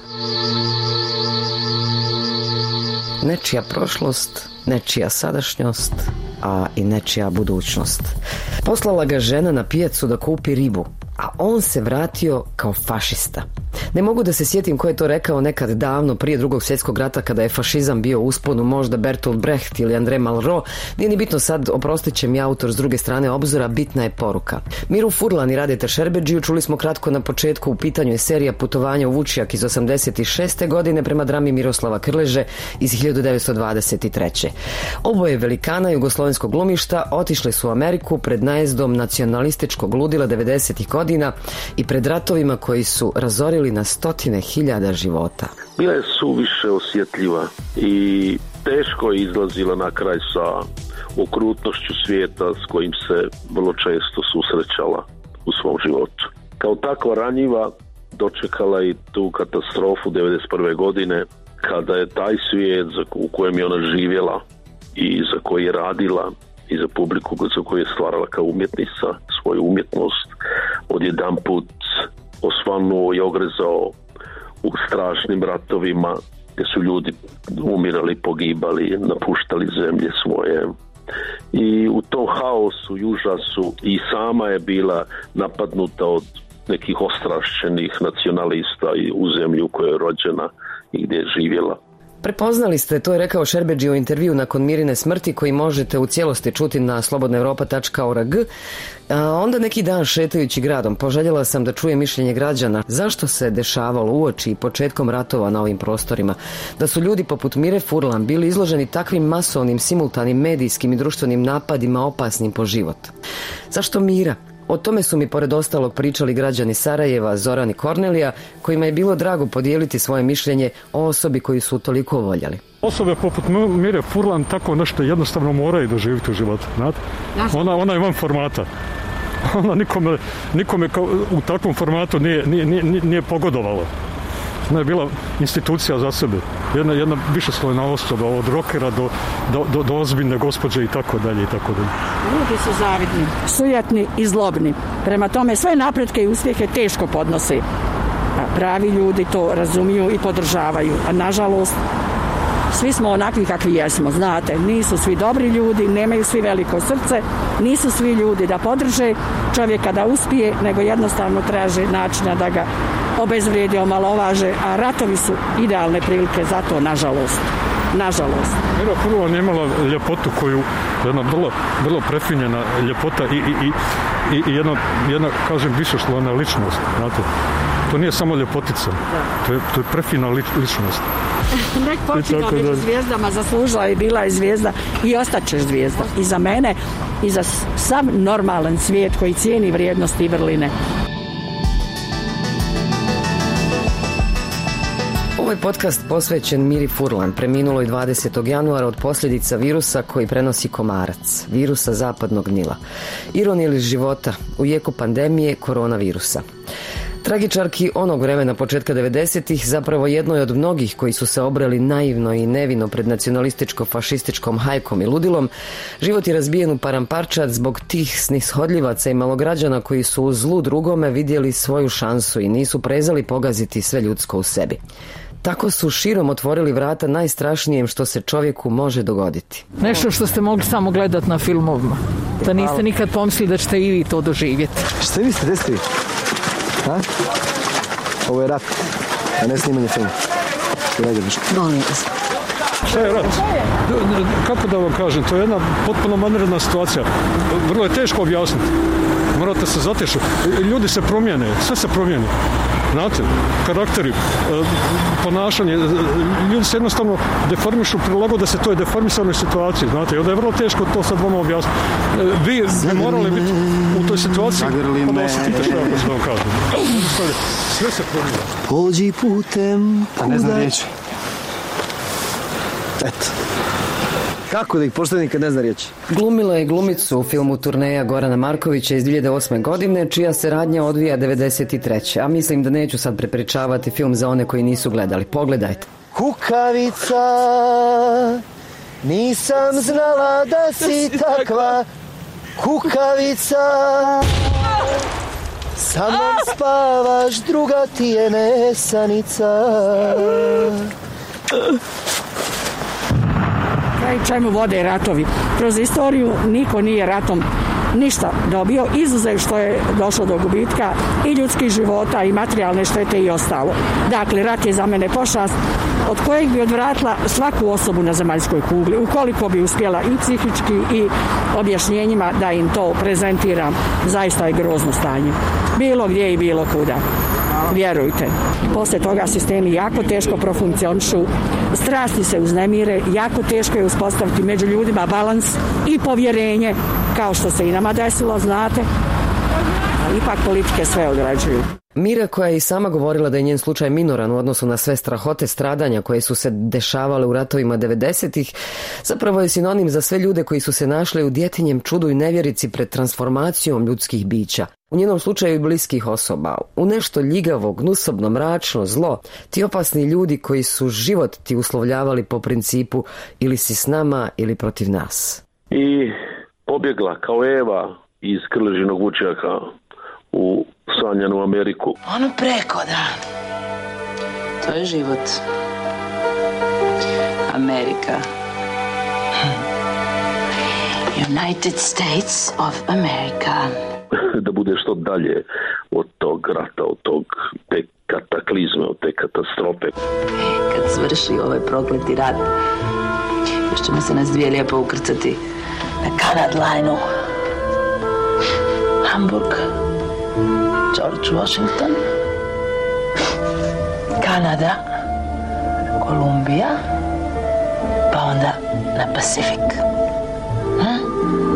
Nečija prošlost, nečija sadašnjost, a i nečija budućnost. Poslala ga žena na pijacu da kupi ribu, a on se vratio kao fašista. Ne mogu da se sjetim ko je to rekao nekad davno prije drugog svjetskog rata kada je fašizam bio u usponu, možda Bertolt Brecht ili André Malraux. Nije ni bitno sad, oprostit će mi autor s druge strane obzora, bitna je poruka. Miru Furlan i Radeta Šerbedžiju čuli smo kratko na početku, u pitanju je serija Putovanja u Vučjak iz osamdeset šeste godine prema drami Miroslava Krleže iz hiljadu devetsto dvadeset treće. Oboje velikana jugoslovenskog glumišta otišli su u Ameriku pred najezdom nacionalističkog ludila devedesetih godina i pred ratovima koji su razorili na stotine hiljada života. Bila je suviše osjetljiva i teško je izlazila na kraj sa okrutnošću svijeta s kojim se vrlo često susrećala u svom životu. Kao takva ranjiva dočekala i tu katastrofu devedeset prve godine kada je taj svijet u kojem je ona živjela i za koji je radila i za publiku za koju je stvarala kao umjetnica svoju umjetnost odjedanput osvanuo i ogrezao u strašnim ratovima gdje su ljudi umirali, pogibali, napuštali zemlje svoje. I u tom haosu i užasu i sama je bila napadnuta od nekih ostrašćenih nacionalista i u zemlji u kojoj je rođena i gdje je živjela. Prepoznali ste, to je rekao Šerbedžija u intervju nakon Mirine smrti koji možete u cijelosti čuti na slobodna europa tačka org. A onda neki dan šetajući gradom poželjela sam da čujem mišljenje građana zašto se dešavalo uoči i početkom ratova na ovim prostorima. Da su ljudi poput Mire Furlan bili izloženi takvim masovnim, simultanim medijskim i društvenim napadima opasnim po život. Zašto Mira? O tome su mi pored ostalog pričali građani Sarajeva, Zoran i Kornelija, kojima je bilo drago podijeliti svoje mišljenje o osobi koju su toliko voljeli. Osobe poput Mire Furlan tako nešto jednostavno moraju doživjeti u životu. Znate? Ona, ona je van formata. Ona nikome, nikome u takvom formatu nije, nije, nije, nije pogodovala. Ona je bila institucija za sebe. Jedna, jedna višeslojna osoba, od rokera do, do, do, do ozbiljne gospođe i tako dalje i tako dalje. Ljudi su zavidni, sujetni i zlobni. Prema tome sve napretke i uspjehe teško podnose. A pravi ljudi to razumiju i podržavaju. A nažalost, svi smo onakvi kakvi jesmo, znate. Nisu svi dobri ljudi, nemaju svi veliko srce, nisu svi ljudi da podrže čovjeka da uspije, nego jednostavno traže načina da ga obezvrijedi, omalovaže, a ratovi su idealne prilike za to, nažalost. Nažalost. Mira Furlan je imala ljepotu koju, jedna vrlo, vrlo prefinjena ljepota i, i, i, i jedna, jedna, kažem, višeslojna ličnost, znate. To nije samo ljepotica, to je, to je prefina lič, ličnost. Nek počina među zvijezdama, zaslužila je, bila je zvijezda i ostaćeš zvijezda. I za mene, i za sav normalan svijet koji cijeni vrijednosti i vrline. Ovaj podcast posvećen Miri Furlan, preminuloj dvadesetog januara od posljedica virusa koji prenosi komarac, virusa zapadnog Nila. Ironija ili života u jeku pandemije koronavirusa. Tragičarki onog vremena početka devedesetih, zapravo jednoj od mnogih koji su se obrali naivno i nevino pred nacionalističko-fašističkom hajkom i ludilom, život je razbijen u paramparčad zbog tih snishodljivaca i malograđana koji su u zlu drugome vidjeli svoju šansu i nisu prezali pogaziti sve ljudsko u sebi. Tako su širom otvorili vrata najstrašnijem što se čovjeku može dogoditi. Nešto što ste mogli samo gledati na filmovima. Da niste nikad pomislili da ćete i vi to doživjeti. Šta vi ste, gdje ste vi? Ha? Ovo je rat, a ne snimanje filma. Molim vas. Šta je rat? Kako da vam kažem, to je jedna potpuno vanredna situacija. Vrlo je teško objasniti. Morate se zatešiti. Ljudi se promijene, sve se promijeni. Znate, karakteri, ponašanje, ljudi se jednostavno deformišu, prilagode se toj deformisanoj situaciji, znate, i onda je vrlo teško to sad vama objasniti. Vi bi morali biti u toj situaciji, pa da osjetite što ako se vam kažem. Sve se promijene. Pođi putem, a ne znam riječ. Eto. Kako da ih pošteni kad ne zna riječi? Glumila je glumicu u filmu Turneja Gorana Markovića iz dvije hiljade osme. godine, čija se radnja odvija devedeset treće. A mislim da neću sad prepričavati film za one koji nisu gledali. Pogledajte. Kukavica, nisam znala da si takva. Kukavica, sa mnom spavaš, druga ti je nesanica. Kraj čemu vode ratovi. Kroz istoriju niko nije ratom ništa dobio, izuzev što je došlo do gubitka i ljudskih života i materijalne štete i ostalo. Dakle, rat je za mene pošast od kojeg bi odvratila svaku osobu na zemaljskoj kugli, ukoliko bi uspjela i psihički i objašnjenjima da im to prezentiram. Zaista je grozno stanje. Bilo gdje i bilo kuda. Vjerujte. Poslije toga sistemi jako teško profunkcionišu, strasti se uznemire, jako teško je uspostaviti među ljudima balans i povjerenje, kao što se i nama desilo, znate, ali ipak politike sve odrađuju. Mira, koja je i sama govorila da je njen slučaj minoran u odnosu na sve strahote stradanja koje su se dešavale u ratovima devedesetih, zapravo je sinonim za sve ljude koji su se našli u djetinjem čudu i nevjerici pred transformacijom ljudskih bića. U njenom slučaju i bliskih osoba, u nešto ljigavo, gnusobno, mračno, zlo, ti opasni ljudi koji su život ti uslovljavali po principu ili si s nama ili protiv nas. I pobjegla kao Eva iz krležinog vučjaka u sanjanu Ameriku. Ono preko, da. To je život. Amerika. United States of America. Da bude što dalje od tog rata, od tog, te kataklizme, od te katastrofe. Kad završi ovaj prokleti rat, još ćemo se nas dvije lijepo ukrcati na Kanad Line-u. Hamburg, George Washington, Kanada, Kolumbija, pa onda na Pacifik. Hm?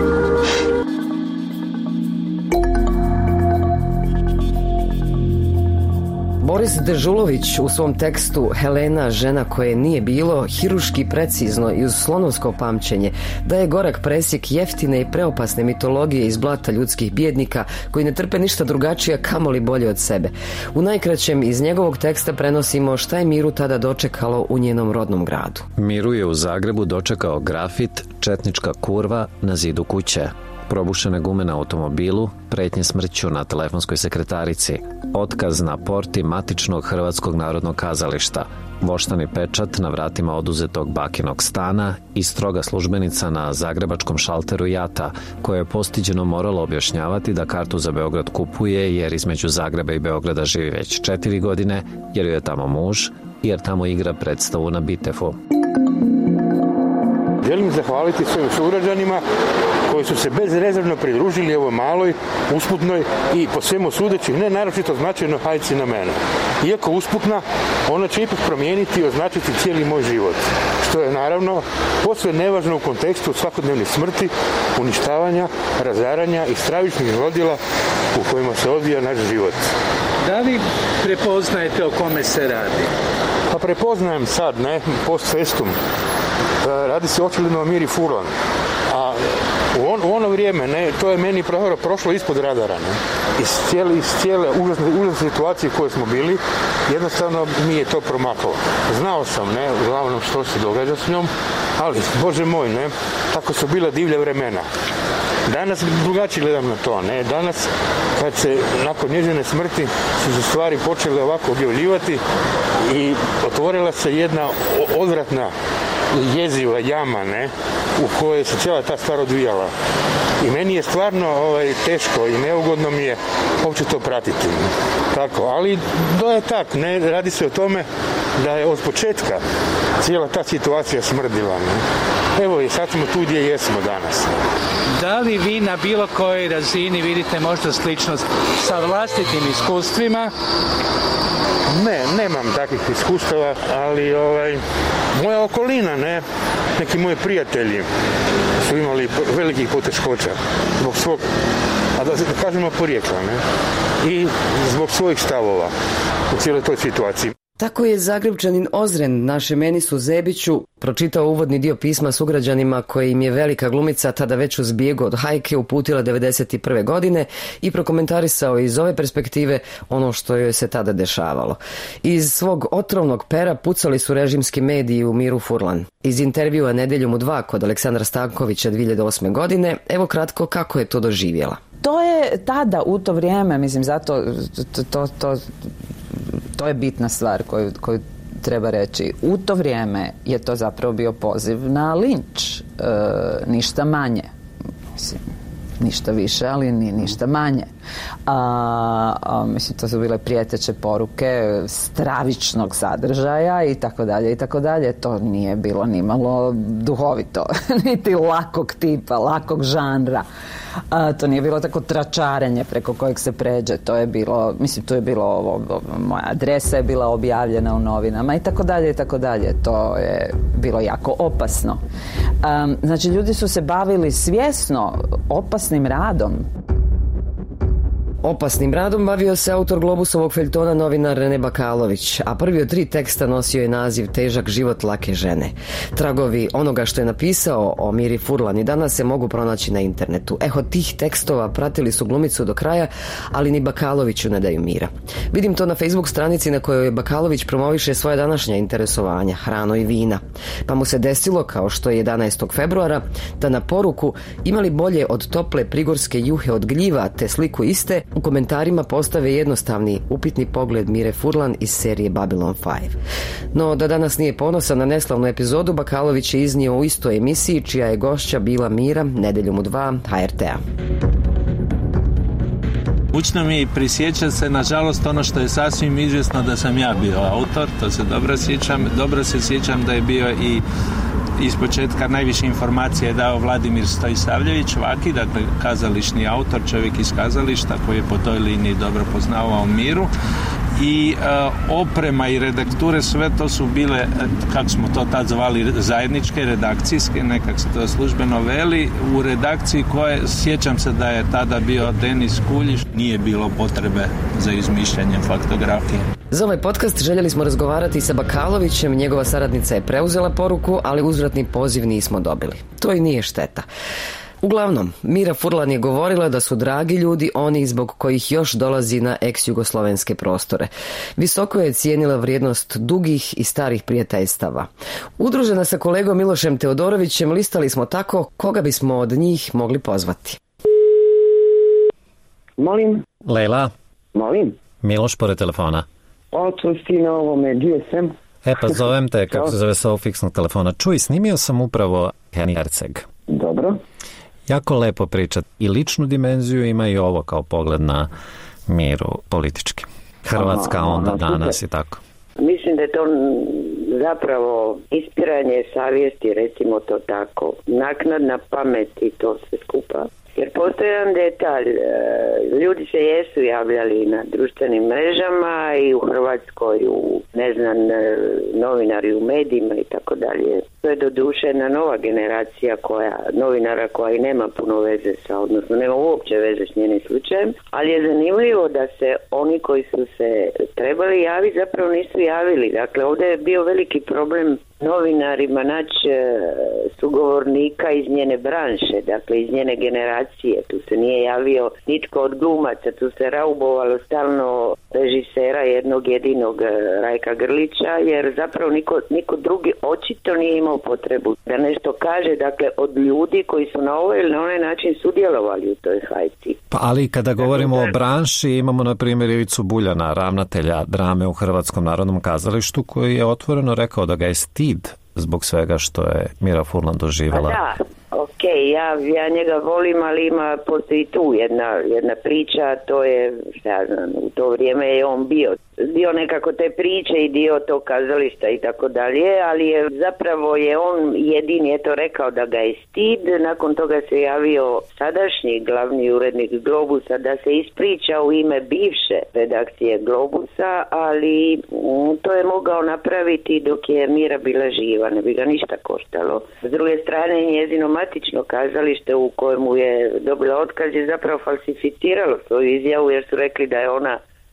Boris Dežulović u svom tekstu Helena, žena koje nije bilo, hiruški precizno i uz slonovsko pamćenje daje gorak presjek jeftine i preopasne mitologije iz blata ljudskih bijednika koji ne trpe ništa drugačije, kamoli bolje od sebe. U najkraćem iz njegovog teksta prenosimo šta je Miru tada dočekalo u njenom rodnom gradu. Miru je u Zagrebu dočekao grafit "Četnička kurva" na zidu kuće, probušene gume na automobilu, pretnje smrću na telefonskoj sekretarici, otkaz na porti matičnog Hrvatskog narodnog kazališta, voštani pečat na vratima oduzetog bakinog stana i stroga službenica na zagrebačkom šalteru Jata, koja je postiđeno morala objašnjavati da kartu za Beograd kupuje jer između Zagreba i Beograda živi već četiri godine, jer joj je tamo muž, jer tamo igra predstavu na Bitefu. Želim zahvaliti svojim sugrađanima koji su se bezrezervno pridružili ovoj maloj, usputnoj i po svemu sudeći ne naročito značajno hajci na mene. Iako usputna, ona će ipak promijeniti i označiti cijeli moj život, što je naravno posve nevažno u kontekstu svakodnevnih smrti, uništavanja, razaranja i stravičnih zlodjela u kojima se odvija naš život. Da li prepoznajete o kome se radi? Pa prepoznajem sad, ne, post festum. Radi se očigledno o Miri Furlan. A u, on, u ono vrijeme, ne, to je meni prošlo ispod radara. Ne. Iz cijele, iz cijele užasne, užasne situacije koje smo bili, jednostavno mi je to promaklo. Znao sam, ne, uglavnom što se događa s njom, ali, Bože moj, ne, tako su bila divlja vremena. Danas drugačije gledam na to, ne, danas kad se nakon njezine smrti su se stvari počele ovako objavljivati i otvorila se jedna odvratna jeziva jama, ne, u kojoj se cijela ta stvar odvijala. I meni je stvarno ovaj, teško i neugodno mi je uopće to pratiti. Tako, ali to je tak, ne, radi se o tome da je od početka cijela ta situacija smrdila. Ne. Evo i sad smo tu gdje jesmo danas. Da li vi na bilo kojoj razini vidite možda sličnost sa vlastitim iskustvima? Ne, nemam takvih iskustava, ali ovaj, moja okolina, ne, neki moji prijatelji su imali velikih poteškoća zbog svog, a da, da kažemo porijekla, ne, i zbog svojih stavova u cijeloj toj situaciji. Tako je Zagrebčanin Ozren našem Enisu Zebiću pročitao uvodni dio pisma sugrađanima koje im je velika glumica tada već u zbjegu od hajke uputila devedeset prve godine i prokomentarisao iz ove perspektive ono što joj se tada dešavalo. Iz svog otrovnog pera pucali su režimski mediji u Miru Furlan. Iz intervjua Nedeljom u dva kod Aleksandra Stankovića dvije hiljade osme. godine, evo kratko kako je to doživjela. To je tada, u to vrijeme, mislim, zato to, to, to, to je bitna stvar koju, koju treba reći. U to vrijeme je to zapravo bio poziv na linč, e, ništa manje. Mislim, ništa više, ali ni ništa manje. A, a, mislim, to su bile prijeteće poruke stravičnog sadržaja i tako dalje i tako dalje. To nije bilo nimalo duhovito, niti lakog tipa, lakog žanra. A, to nije bilo tako tračarenje preko kojeg se pređe. To je bilo, mislim, tu je bilo ovo, ovo, moja adresa je bila objavljena u novinama i tako dalje i tako dalje. To je bilo jako opasno. A, znači, ljudi su se bavili svjesno opasnim radom. Opasnim radom bavio se autor Globusovog feljtona novinar Rene Bakalović, a prvi od tri teksta nosio je naziv Težak život lake žene. Tragovi onoga što je napisao o Miri Furlan i danas se mogu pronaći na internetu. Eho tih tekstova pratili su glumicu do kraja, ali ni Bakaloviću ne daju mira. Vidim to na Facebook stranici na kojoj Bakalović promoviše svoje današnja interesovanja, hranu i vina. Pa mu se desilo, kao što je jedanaestog februara, da na poruku imali bolje od tople prigorske juhe od gljiva te sliku iste, u komentarima postave jednostavni upitni pogled Mire Furlan iz serije Babylon pet. No, da danas nije ponosan na neslavnu epizodu, Bakalović je iznio u istoj emisiji čija je gošća bila Mira Nedeljom u dva ha er te a. Mučno mi prisjeća se, nažalost, ono što je sasvim izvjesno da sam ja bio autor, to se dobro sjećam. Dobro se sjećam da je bio i iz početka najviše informacije je dao Vladimir Stojsavljević Vaki, dakle kazališni autor, čovjek iz kazališta koji je po toj liniji dobro poznavao Miru. I e, oprema i redakture, sve to su bile, kako smo to tad zvali, zajedničke, redakcijske, nekak se to službeno veli. U redakciji koje, sjećam se da je tada bio Denis Kuljiš, nije bilo potrebe za izmišljanjem faktografije. Za ovaj podcast željeli smo razgovarati sa Bakalovićem, njegova saradnica je preuzela poruku, ali uzvratni poziv nismo dobili. To i nije šteta. Uglavnom, Mira Furlan je govorila da su dragi ljudi oni zbog kojih još dolazi na ex-jugoslovenske prostore. Visoko je cijenila vrijednost dugih i starih prijateljstava. Udružena sa kolegom Milošem Teodorovićem listali smo tako koga bismo od njih mogli pozvati. Molim? Lejla? Molim? Miloš pored telefona. Otvoš ti na ovome, gdje sam? E pa zovem te, kako se zove sa ovog fiksnog telefona. Čuj, snimio sam upravo Heni Herceg. Dobro. Jako lepo priča. I ličnu dimenziju ima i ovo kao pogled na Miru politički. Hrvatska aha, onda aha, danas super. I tako. Mislim da je to zapravo ispiranje savjesti, recimo to tako. Naknadna pamet i to sve skupa. Jer postoji jedan detalj, ljudi se jesu javljali na društvenim mrežama i u Hrvatskoj, u, ne znam, novinari u medijima i tako dalje. To je doduše jedna nova generacija koja, novinara koja i nema puno veze sa, odnosno nema uopće veze s njenim slučajem, ali je zanimljivo da se oni koji su se trebali javiti zapravo nisu javili. Dakle, ovdje je bio veliki problem novinarima naći sugovornika iz njene branše, dakle iz njene generacije. Tu se nije javio nitko od glumaca, tu se raubovalo stalno režisera jednog jedinog Rajka Grlića, jer zapravo niko, niko drugi očito nije imao potrebu da nešto kaže, dakle od ljudi koji su na ovaj ili na onaj način sudjelovali u toj hajci. Pa ali kada govorimo o branši, imamo na primjer Ivicu Buljana, ravnatelja drame u Hrvatskom narodnom kazalištu, koji je otvoreno rekao da ga je stid zbog svega što je Mira Furlan doživjela. Da, ok, ja, ja njega volim, ali ima, postoji tu jedna, jedna priča, to je, šta znam, u to vrijeme je on bio dio nekako te priče i dio tog kazališta i tako dalje, ali je zapravo je on jedini je to rekao da ga je stid. Nakon toga se javio sadašnji glavni urednik Globusa da se ispriča u ime bivše redakcije Globusa, ali mm, to je mogao napraviti dok je Mira bila živa, ne bi ga ništa koštalo. S druge strane, njezino matično kazalište u kojemu je dobila otkaz je zapravo falsificiralo svoju izjavu jer su rekli da je ona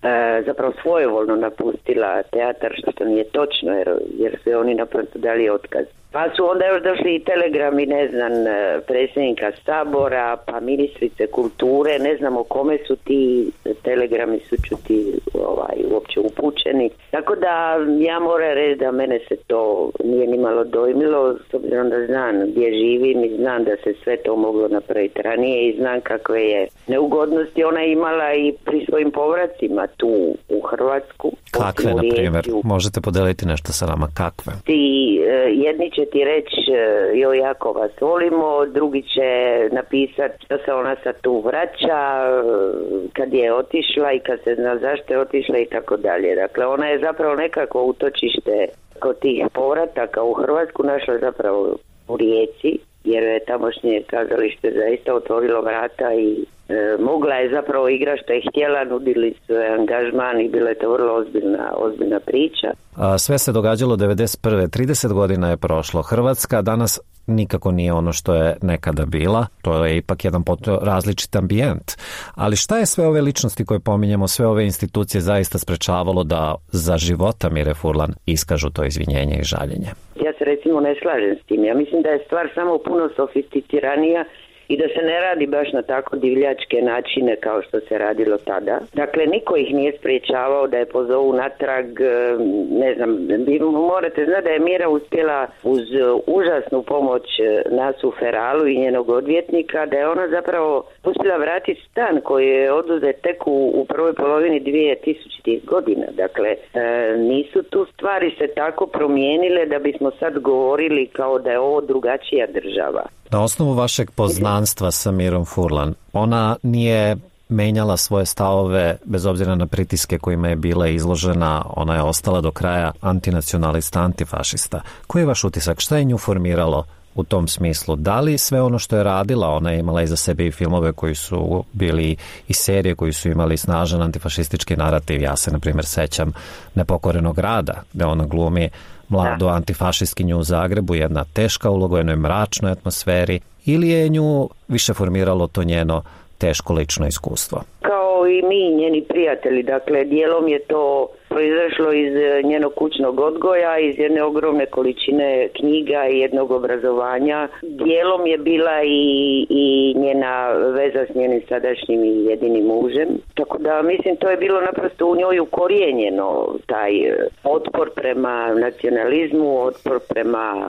e, zapravo svojevoljno napustila teatar, što nije točno, jer, jer su oni naprosto dali otkaz. Pa su onda još došli i telegrami, ne znam, predsjednika Sabora, pa ministrice kulture, ne znam o kome su ti telegrami su čuti ovaj, uopće upućeni. Tako da ja moram reći da mene se to nije ni malo dojmilo, s obzirom da znam gdje živim i znam da se sve to moglo napraviti ranije i znam kakve je neugodnosti ona imala i pri svojim povracima tu u Hrvatsku. Kakve, na primjer? Možete podeliti nešto sa nama? Kakve? Ti, jedni će ti reći joj jako vas volimo, drugi će napisati što se ona sad tu vraća, kad je otišla i kad se zna zašto je otišla i tako dalje. Dakle, ona je zapravo nekako utočište kod tih povrataka u Hrvatsku našla zapravo u Rijeci, jer je tamošnje kazalište zaista otvorilo vrata i e, mogla je zapravo igrati što je htjela, nudili su angažman i bila je to vrlo ozbiljna, ozbiljna priča. A sve se događalo devedeset prve. trideset godina je prošlo. Hrvatska danas nikako nije ono što je nekada bila. To je ipak jedan potpuno različit ambijent. Ali šta je sve ove ličnosti koje pominjemo, sve ove institucije zaista sprečavalo da za života Mire Furlan iskažu to izvinjenje i žaljenje? Ja se recimo ne slažem s tim. Ja mislim da je stvar samo puno sofisticiranija i da se ne radi baš na tako divljačke načine kao što se radilo tada. Dakle, niko ih nije spriječavao da je pozovu natrag, ne znam, morate znati da je Mira uspjela uz užasnu pomoć nas u Feralu i njenog odvjetnika, da je ona zapravo uspjela vratiti stan koji je oduzet tek u, u prvoj polovini dvije tisućitih godina. Dakle, e, nisu tu stvari se tako promijenile da bismo sad govorili kao da je ovo drugačija država. Na osnovu vašeg poznanstva sa Mirom Furlan, ona nije menjala svoje stavove bez obzira na pritiske kojima je bila izložena, ona je ostala do kraja antinacionalista, antifašista. Koji je vaš utisak? Šta je nju formiralo u tom smislu? Da li sve ono što je radila, ona je imala iza sebe i filmove koji su bili i serije koji su imali snažan antifašistički narativ. Ja se, na primjer, sećam Nepokorenog grada, gde ona glumi mladu antifašistkinju u Zagrebu, jedna teška uloga u jednoj mračnoj atmosferi, ili je nju više formiralo to njeno teško lično iskustvo? Kao i mi, njeni prijatelji, dakle, dijelom je to proizašlo iz njenog kućnog odgoja, iz jedne ogromne količine knjiga i jednog obrazovanja. Dijelom je bila i, i njena veza s njenim sadašnjim i jedinim mužem. Tako da, mislim, to je bilo naprosto u njoj ukorijenjeno, taj otpor prema nacionalizmu, otpor prema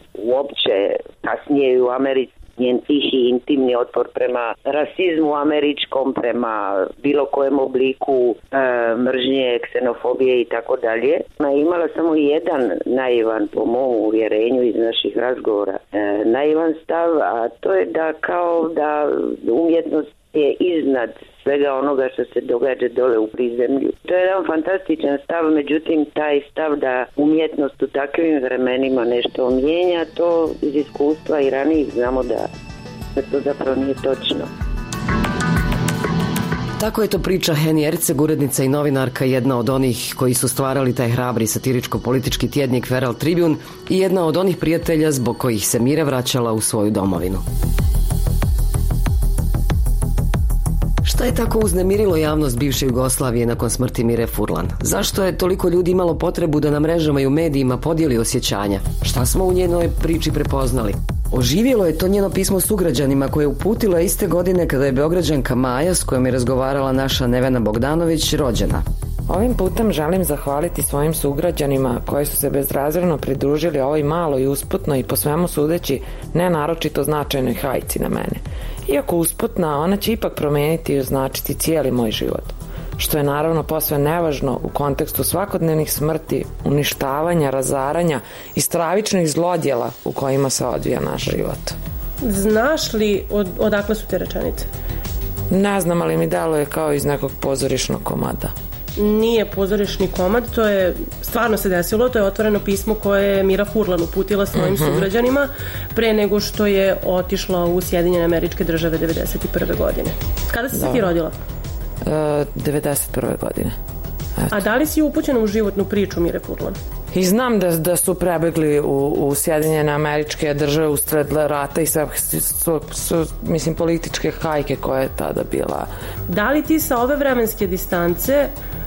uopće kasnije u Americi, njen tihi intimni otpor prema rasizmu američkom, prema bilo kojem obliku e, mržnje, ksenofobije i tako dalje. Ona je imala samo jedan naivan, po mom uvjerenju iz naših razgovora, e, naivan stav, a to je da kao da umjetnost je iznad svega onoga što se događa dole u prizemlju. To je jedan fantastičan stav, međutim taj stav da umjetnost u takvim vremenima nešto mijenja, to iz iskustva i ranijih znamo da, da to zapravo nije točno. Tako je to priča Heni Erceg, urednica i novinarka, jedna od onih koji su stvarali taj hrabri satiričko-politički tjednik Feral Tribune i jedna od onih prijatelja zbog kojih se Mira vraćala u svoju domovinu. Šta je tako uznemirilo javnost bivše Jugoslavije nakon smrti Mire Furlan? Zašto je toliko ljudi imalo potrebu da na mrežama i u medijima podijeli osjećanja? Šta smo u njenoj priči prepoznali? Oživjelo je to njeno pismo sugrađanima koje je uputila iste godine kada je Beograđanka Maja, s kojom je razgovarala naša Nevena Bogdanović, rođena. Ovim putem želim zahvaliti svojim sugrađanima koji su se bezrazredno pridružili ovoj maloj i usputnoj i po svemu sudeći ne naročito značajnoj hajci na mene. Iako usputna, ona će ipak promijeniti i označiti cijeli moj život. Što je naravno posve nevažno u kontekstu svakodnevnih smrti, uništavanja, razaranja i stravičnih zlodjela u kojima se odvija naš život. Znaš li od, odakle su te rečenice? Ne znam, ali mi deluje kao iz nekog pozorišnog komada. Nije pozorišni komad, to je stvarno se desilo, to je otvoreno pismo koje je Mira Furlan uputila svojim uh-huh. sugrađanima pre nego što je otišla u Sjedinjene Američke Države devedeset prve godine. Kada si se ti rodila? Uh, devedeset prve godine. Eto. A da li si upućena u životnu priču Mire Furlan? I znam da, da su prebegli u, u Sjedinjene Američke Države usred rata i sve su, su, mislim, političke hajke koja je tada bila. Da li ti sa ove vremenske distance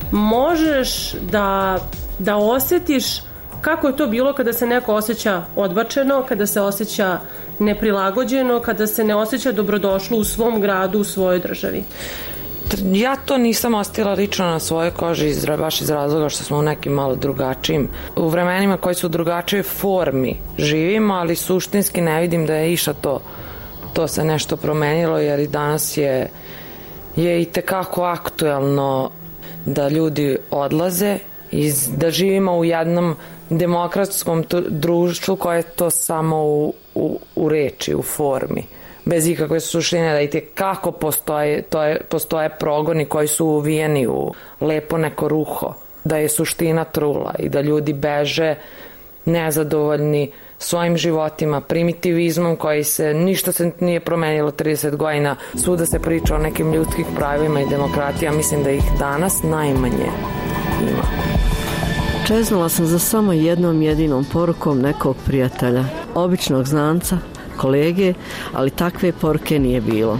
možeš da, da osjetiš kako je to bilo kada se neko osjeća odbačeno, kada se osjeća neprilagođeno, kada se ne osjeća dobrodošlo u svom gradu, u svojoj državi. Ja to nisam ostila lično na svojoj koži iz, baš iz razloga što smo u nekim malo drugačijim, u vremenima koji su u drugačijoj formi živimo, ali suštinski ne vidim da je iša to, to se nešto promenilo, jer i danas je, je i tekako aktuelno da ljudi odlaze i da živimo u jednom demokratskom društvu koje je to samo u, u, u reči, u formi, bez ikakve suštine, da i tekako postoje, to je, postoje progoni koji su uvijeni u lepo neko ruho, da je suština trula i da ljudi beže nezadovoljni svojim životima, primitivizmom koji se, ništa se nije promenilo trideset godina, svuda se priča o nekim ljudskim pravima i demokratija, mislim da ih danas najmanje ima. Čeznula sam za samo jednom jedinom porukom nekog prijatelja, običnog znanca, kolege, ali takve poruke nije bilo.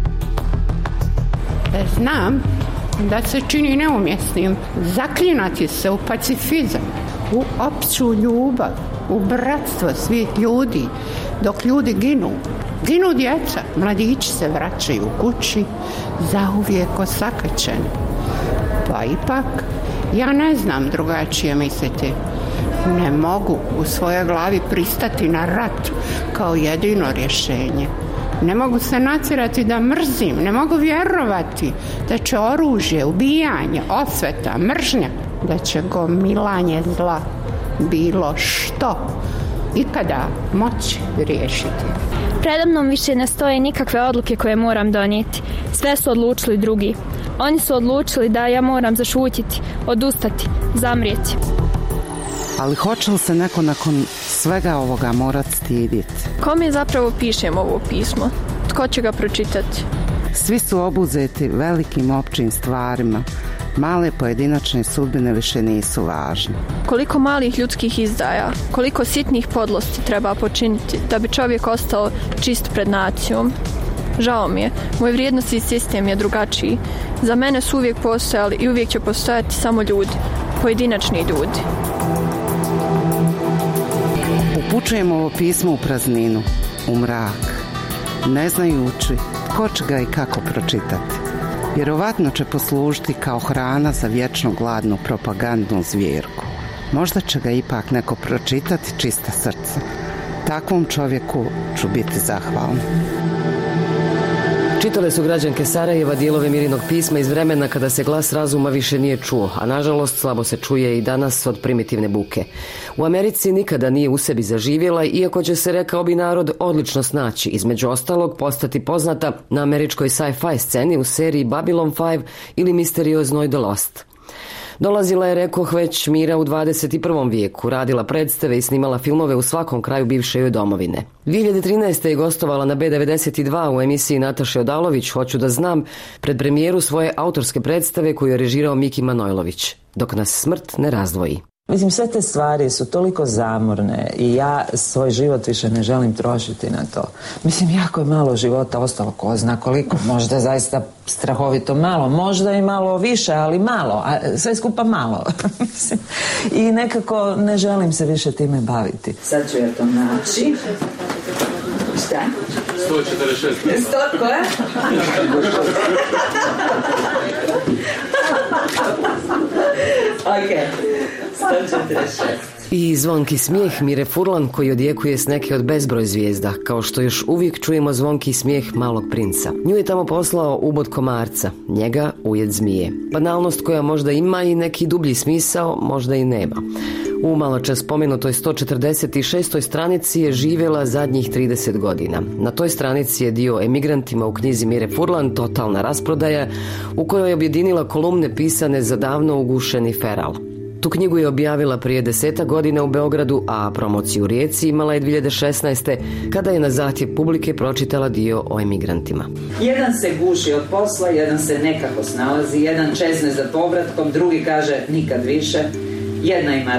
Znam da se čini neumjesnim zaklinati se u pacifizam, u opću ljubav, u bratstvo svih ljudi, dok ljudi ginu. Ginu djeca, mladići se vraćaju kući, zauvijek osakaćeni. Pa ipak, ja ne znam drugačije misliti. Ne mogu u svojoj glavi pristati na rat kao jedino rješenje. Ne mogu se natjerati da mrzim, ne mogu vjerovati da će oružje, ubijanje, osveta, mržnja, da će gomilanje zla, bilo što, ikada moći riješiti. Predamnom više ne stoje nikakve odluke koje moram donijeti. Sve su odlučili drugi. Oni su odlučili da ja moram zašutiti, odustati, zamrijeti. Ali hoće li se neko nakon svega ovoga morat stiditi? Kome zapravo pišem ovo pismo? Tko će ga pročitati? Svi su obuzeti velikim općim stvarima. Male pojedinačne sudbine više nisu važne. Koliko malih ljudskih izdaja, koliko sitnih podlosti treba počiniti da bi čovjek ostao čist pred nacijom. Žao mi je, moj vrijednosni sistem je drugačiji. Za mene su uvijek postojali i uvijek će postojati samo ljudi, pojedinačni ljudi. Upućujemo ovo pismo u prazninu, u mrak, ne znajući tko će ga i kako pročitati. Vjerovatno će poslužiti kao hrana za vječno gladnu propagandnu zvjerku. Možda će ga ipak neko pročitati čista srca. Takvom čovjeku ću biti zahvalna. Čitale su građanke Sarajeva dijelove Mirinog pisma iz vremena kada se glas razuma više nije čuo, a nažalost slabo se čuje i danas od primitivne buke. U Americi nikada nije u sebi zaživjela, iako će se, rekao bi narod, odlično snaći, između ostalog postati poznata na američkoj sci-fi sceni u seriji Babylon five ili misterioznoj The Lost. Dolazila je, rekoh, već Mira u dvadeset i prvom vijeku, radila predstave i snimala filmove u svakom kraju bivše joj domovine. dvije hiljade trinaeste. je gostovala na B devedeset dva u emisiji Nataše Odalović Hoću da znam, pred premijeru svoje autorske predstave koju je režirao Miki Manojlović, Dok nas smrt ne razdvoji. Mislim, sve te stvari su toliko zamorne i ja svoj život više ne želim trošiti na to. Mislim, jako je malo života ostalo, ko zna koliko, možda zaista strahovito malo, možda i malo više, ali malo, a sve skupa malo. Mislim, i nekako ne želim se više time baviti. Sad ću ja to naći. Šta? sto četrdeset šest. sto, koja? Ok. I zvonki smijeh Mire Furlan koji odjekuje s neke od bezbroj zvijezda, kao što još uvijek čujemo zvonki smijeh Malog princa. Nju je tamo poslao ubod komarca, njega ujed zmije. Banalnost koja možda ima i neki dublji smisao, možda i nema. U maločas spomenutoj sto četrdeset šestoj stranici je živjela zadnjih trideset godina. Na toj stranici je dio emigrantima u knjizi Mire Furlan Totalna rasprodaja, u kojoj je objedinila kolumne pisane za davno ugušeni feral. Tu knjigu je objavila prije desetak godina u Beogradu, a promociju u Rijeci imala je dvije hiljade šesnaeste. kada je na zahtjev publike pročitala dio o emigrantima. Jedan se guši od posla, jedan se nekako snalazi, jedan čezne za povratkom, drugi kaže nikad više. Jedna ima rak,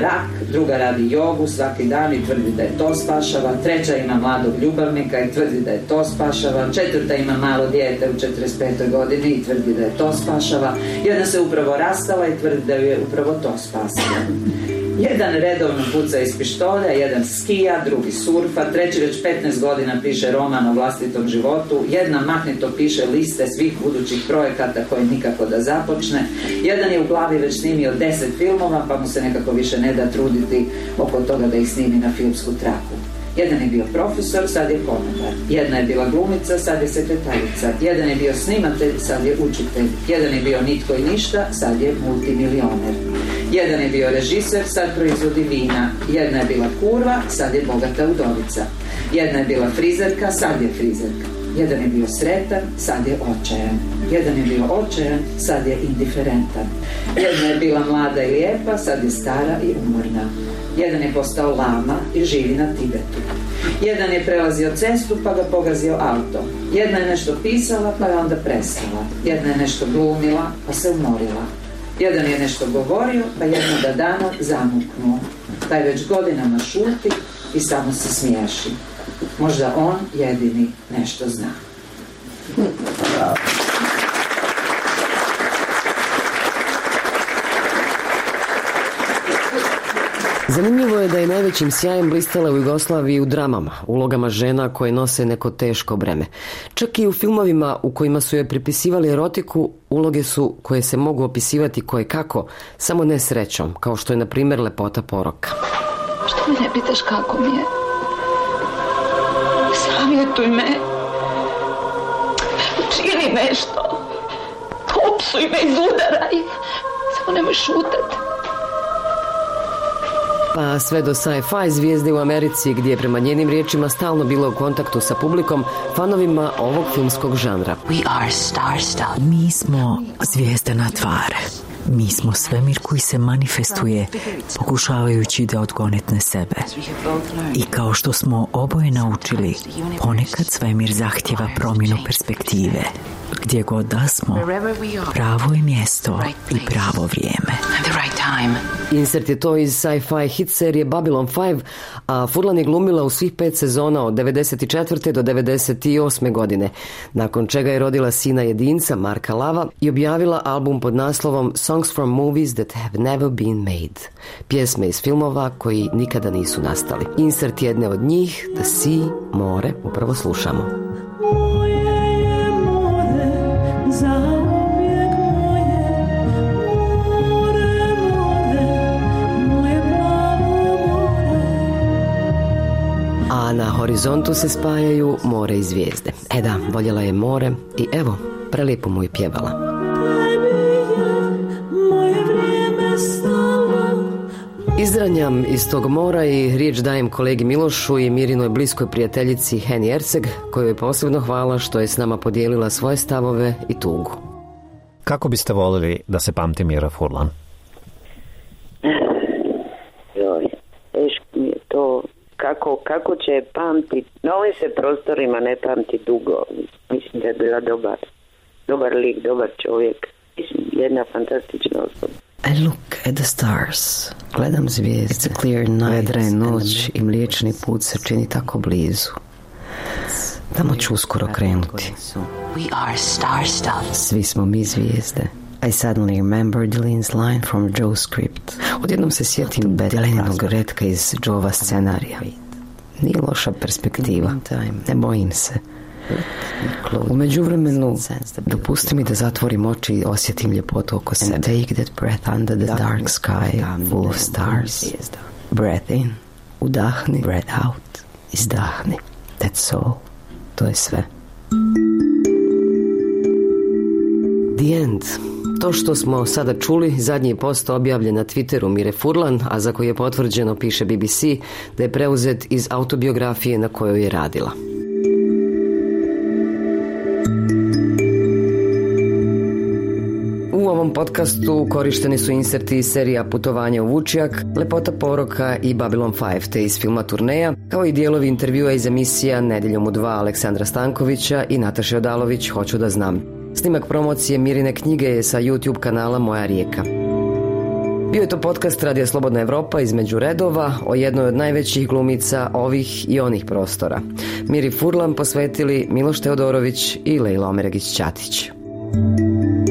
druga radi jogu svaki dan i tvrdi da je to spašava, treća ima mladog ljubavnika i tvrdi da je to spašava, četvrta ima malo dijete u četrdeset petoj godini i tvrdi da je to spašava, jedna se upravo rastala i tvrdi da ju je upravo to spasilo. Jedan redovno puca iz pištolja, jedan skija, drugi surfa, treći već petnaest godina piše roman o vlastitom životu, jedna mahnito piše liste svih budućih projekata koje nikako da započne, jedan je u glavi već snimio deset filmova pa mu se nekako više ne da truditi oko toga da ih snimi na filmsku traku. Jedan je bio profesor, sad je konobar. Jedna je bila glumica, sad je sekretarica. Jedan je bio snimatelj, sad je učitelj. Jedan je bio nitko i ništa, sad je multimilioner. Jedan je bio režiser, sad proizvodi vina. Jedna je bila kurva, sad je bogata udovica. Jedna je bila frizerka, sad je frizerka. Jedan je bio sretan, sad je očajan. Jedan je bio očajan, sad je indiferentan. Jedna je bila mlada i lijepa, sad je stara i umorna. Jedan je postao lama i živi na Tibetu. Jedan je prelazio cestu pa ga pogazio auto. Jedna je nešto pisala pa je onda prestala. Jedna je nešto glumila pa se umorila. Jedan je nešto govorio pa jednoga dana zamuknuo. Taj već godinama šuti i samo se smiješi. Možda on jedini nešto zna. Zanimljivo je da je najvećim sjajem blistala u Jugoslaviji u dramama, ulogama žena koje nose neko teško breme. Čak i u filmovima u kojima su joj pripisivali erotiku, uloge su koje se mogu opisivati koje kako, samo ne srećom, kao što je na primjer Lepota poroka. Što me ne pitaš kako mi je? Savjetuj me. Učini nešto. Opsuj me, izudaraj. Samo nemoj šutati. Pa sve do sci-fi zvijezde u Americi, gdje je prema njenim riječima stalno bila u kontaktu sa publikom, fanovima ovog filmskog žanra. We are star stuff. Mi smo zvijezdana tvar. Mi smo svemir koji se manifestuje pokušavajući da odgonetne sebe. I kao što smo oboje naučili, ponekad svemir zahtjeva promjenu perspektive. Gdje god da smo, pravo je mjesto i pravo vrijeme. Insert je to iz sci-fi hit serije Babylon five, a Furlan je glumila u svih pet sezona od devedeset četvrte do devedeset osme godine, nakon čega je rodila sina jedinca Marka Lava i objavila album pod naslovom Songs from Movies That Have Never Been Made, pjesme iz filmova koji nikada nisu nastali. Insert jedne od njih, The Sea, more, upravo slušamo. A na horizontu se spajaju more i zvijezde. E da, voljela je more i evo, prelijepo mu je pjevala. Izdranjam iz tog mora i riječ dajem kolegi Milošu i Mirinoj bliskoj prijateljici Heni Erceg, kojoj je posebno hvala što je s nama podijelila svoje stavove i tugu. Kako biste voljeli da se pamti Mira Furlan? Joj, teško mi je to. Kako, kako će pamtiti? Na ovim se prostorima ne pamti dugo. Mislim da je bila dobar, dobar lik, dobar čovjek. Mislim, jedna fantastična osoba. I look at the stars. Gledam zvijezde. It's a clear night. Vedra je noć i mliječni put se čini tako blizu. Tamo ću uskoro krenuti. We are star stuff. Svi smo mi zvijezde. I suddenly remembered Dylan's line from Joe's script. Odjednom se sjetim Dylanog retka iz Joe'va scenarija. Nije loša perspektiva. Ne bojim se. U međuvremenu, dopusti mi da zatvorim oči i osjetim ljepotu oko sebe. And take that breath under the dark sky full of stars. Breath in. Udahni. Breath out. Izdahni. That's all. To je sve. The end. To što smo sada čuli, zadnji je post objavljen na Twitteru Mire Furlan, a za koji je potvrđeno, piše B B C, da je preuzet iz autobiografije na kojoj je radila. U ovom podcastu korišteni su inserti iz serija Putovanja u Vučjak, Lepota poroka i Babylon five, te iz filma Turneja, kao i dijelovi intervjua iz emisija Nedjeljom u dva Aleksandra Stankovića i Nataše Odalović, Hoću da znam. Snimak promocije Mirine knjige je sa YouTube kanala Moja rijeka. Bio je to podcast Radija Slobodna Evropa između redova o jednoj od najvećih glumica ovih i onih prostora. Miri Furlan posvetili Miloš Teodorović i Lejla Omeregić-Ćatić.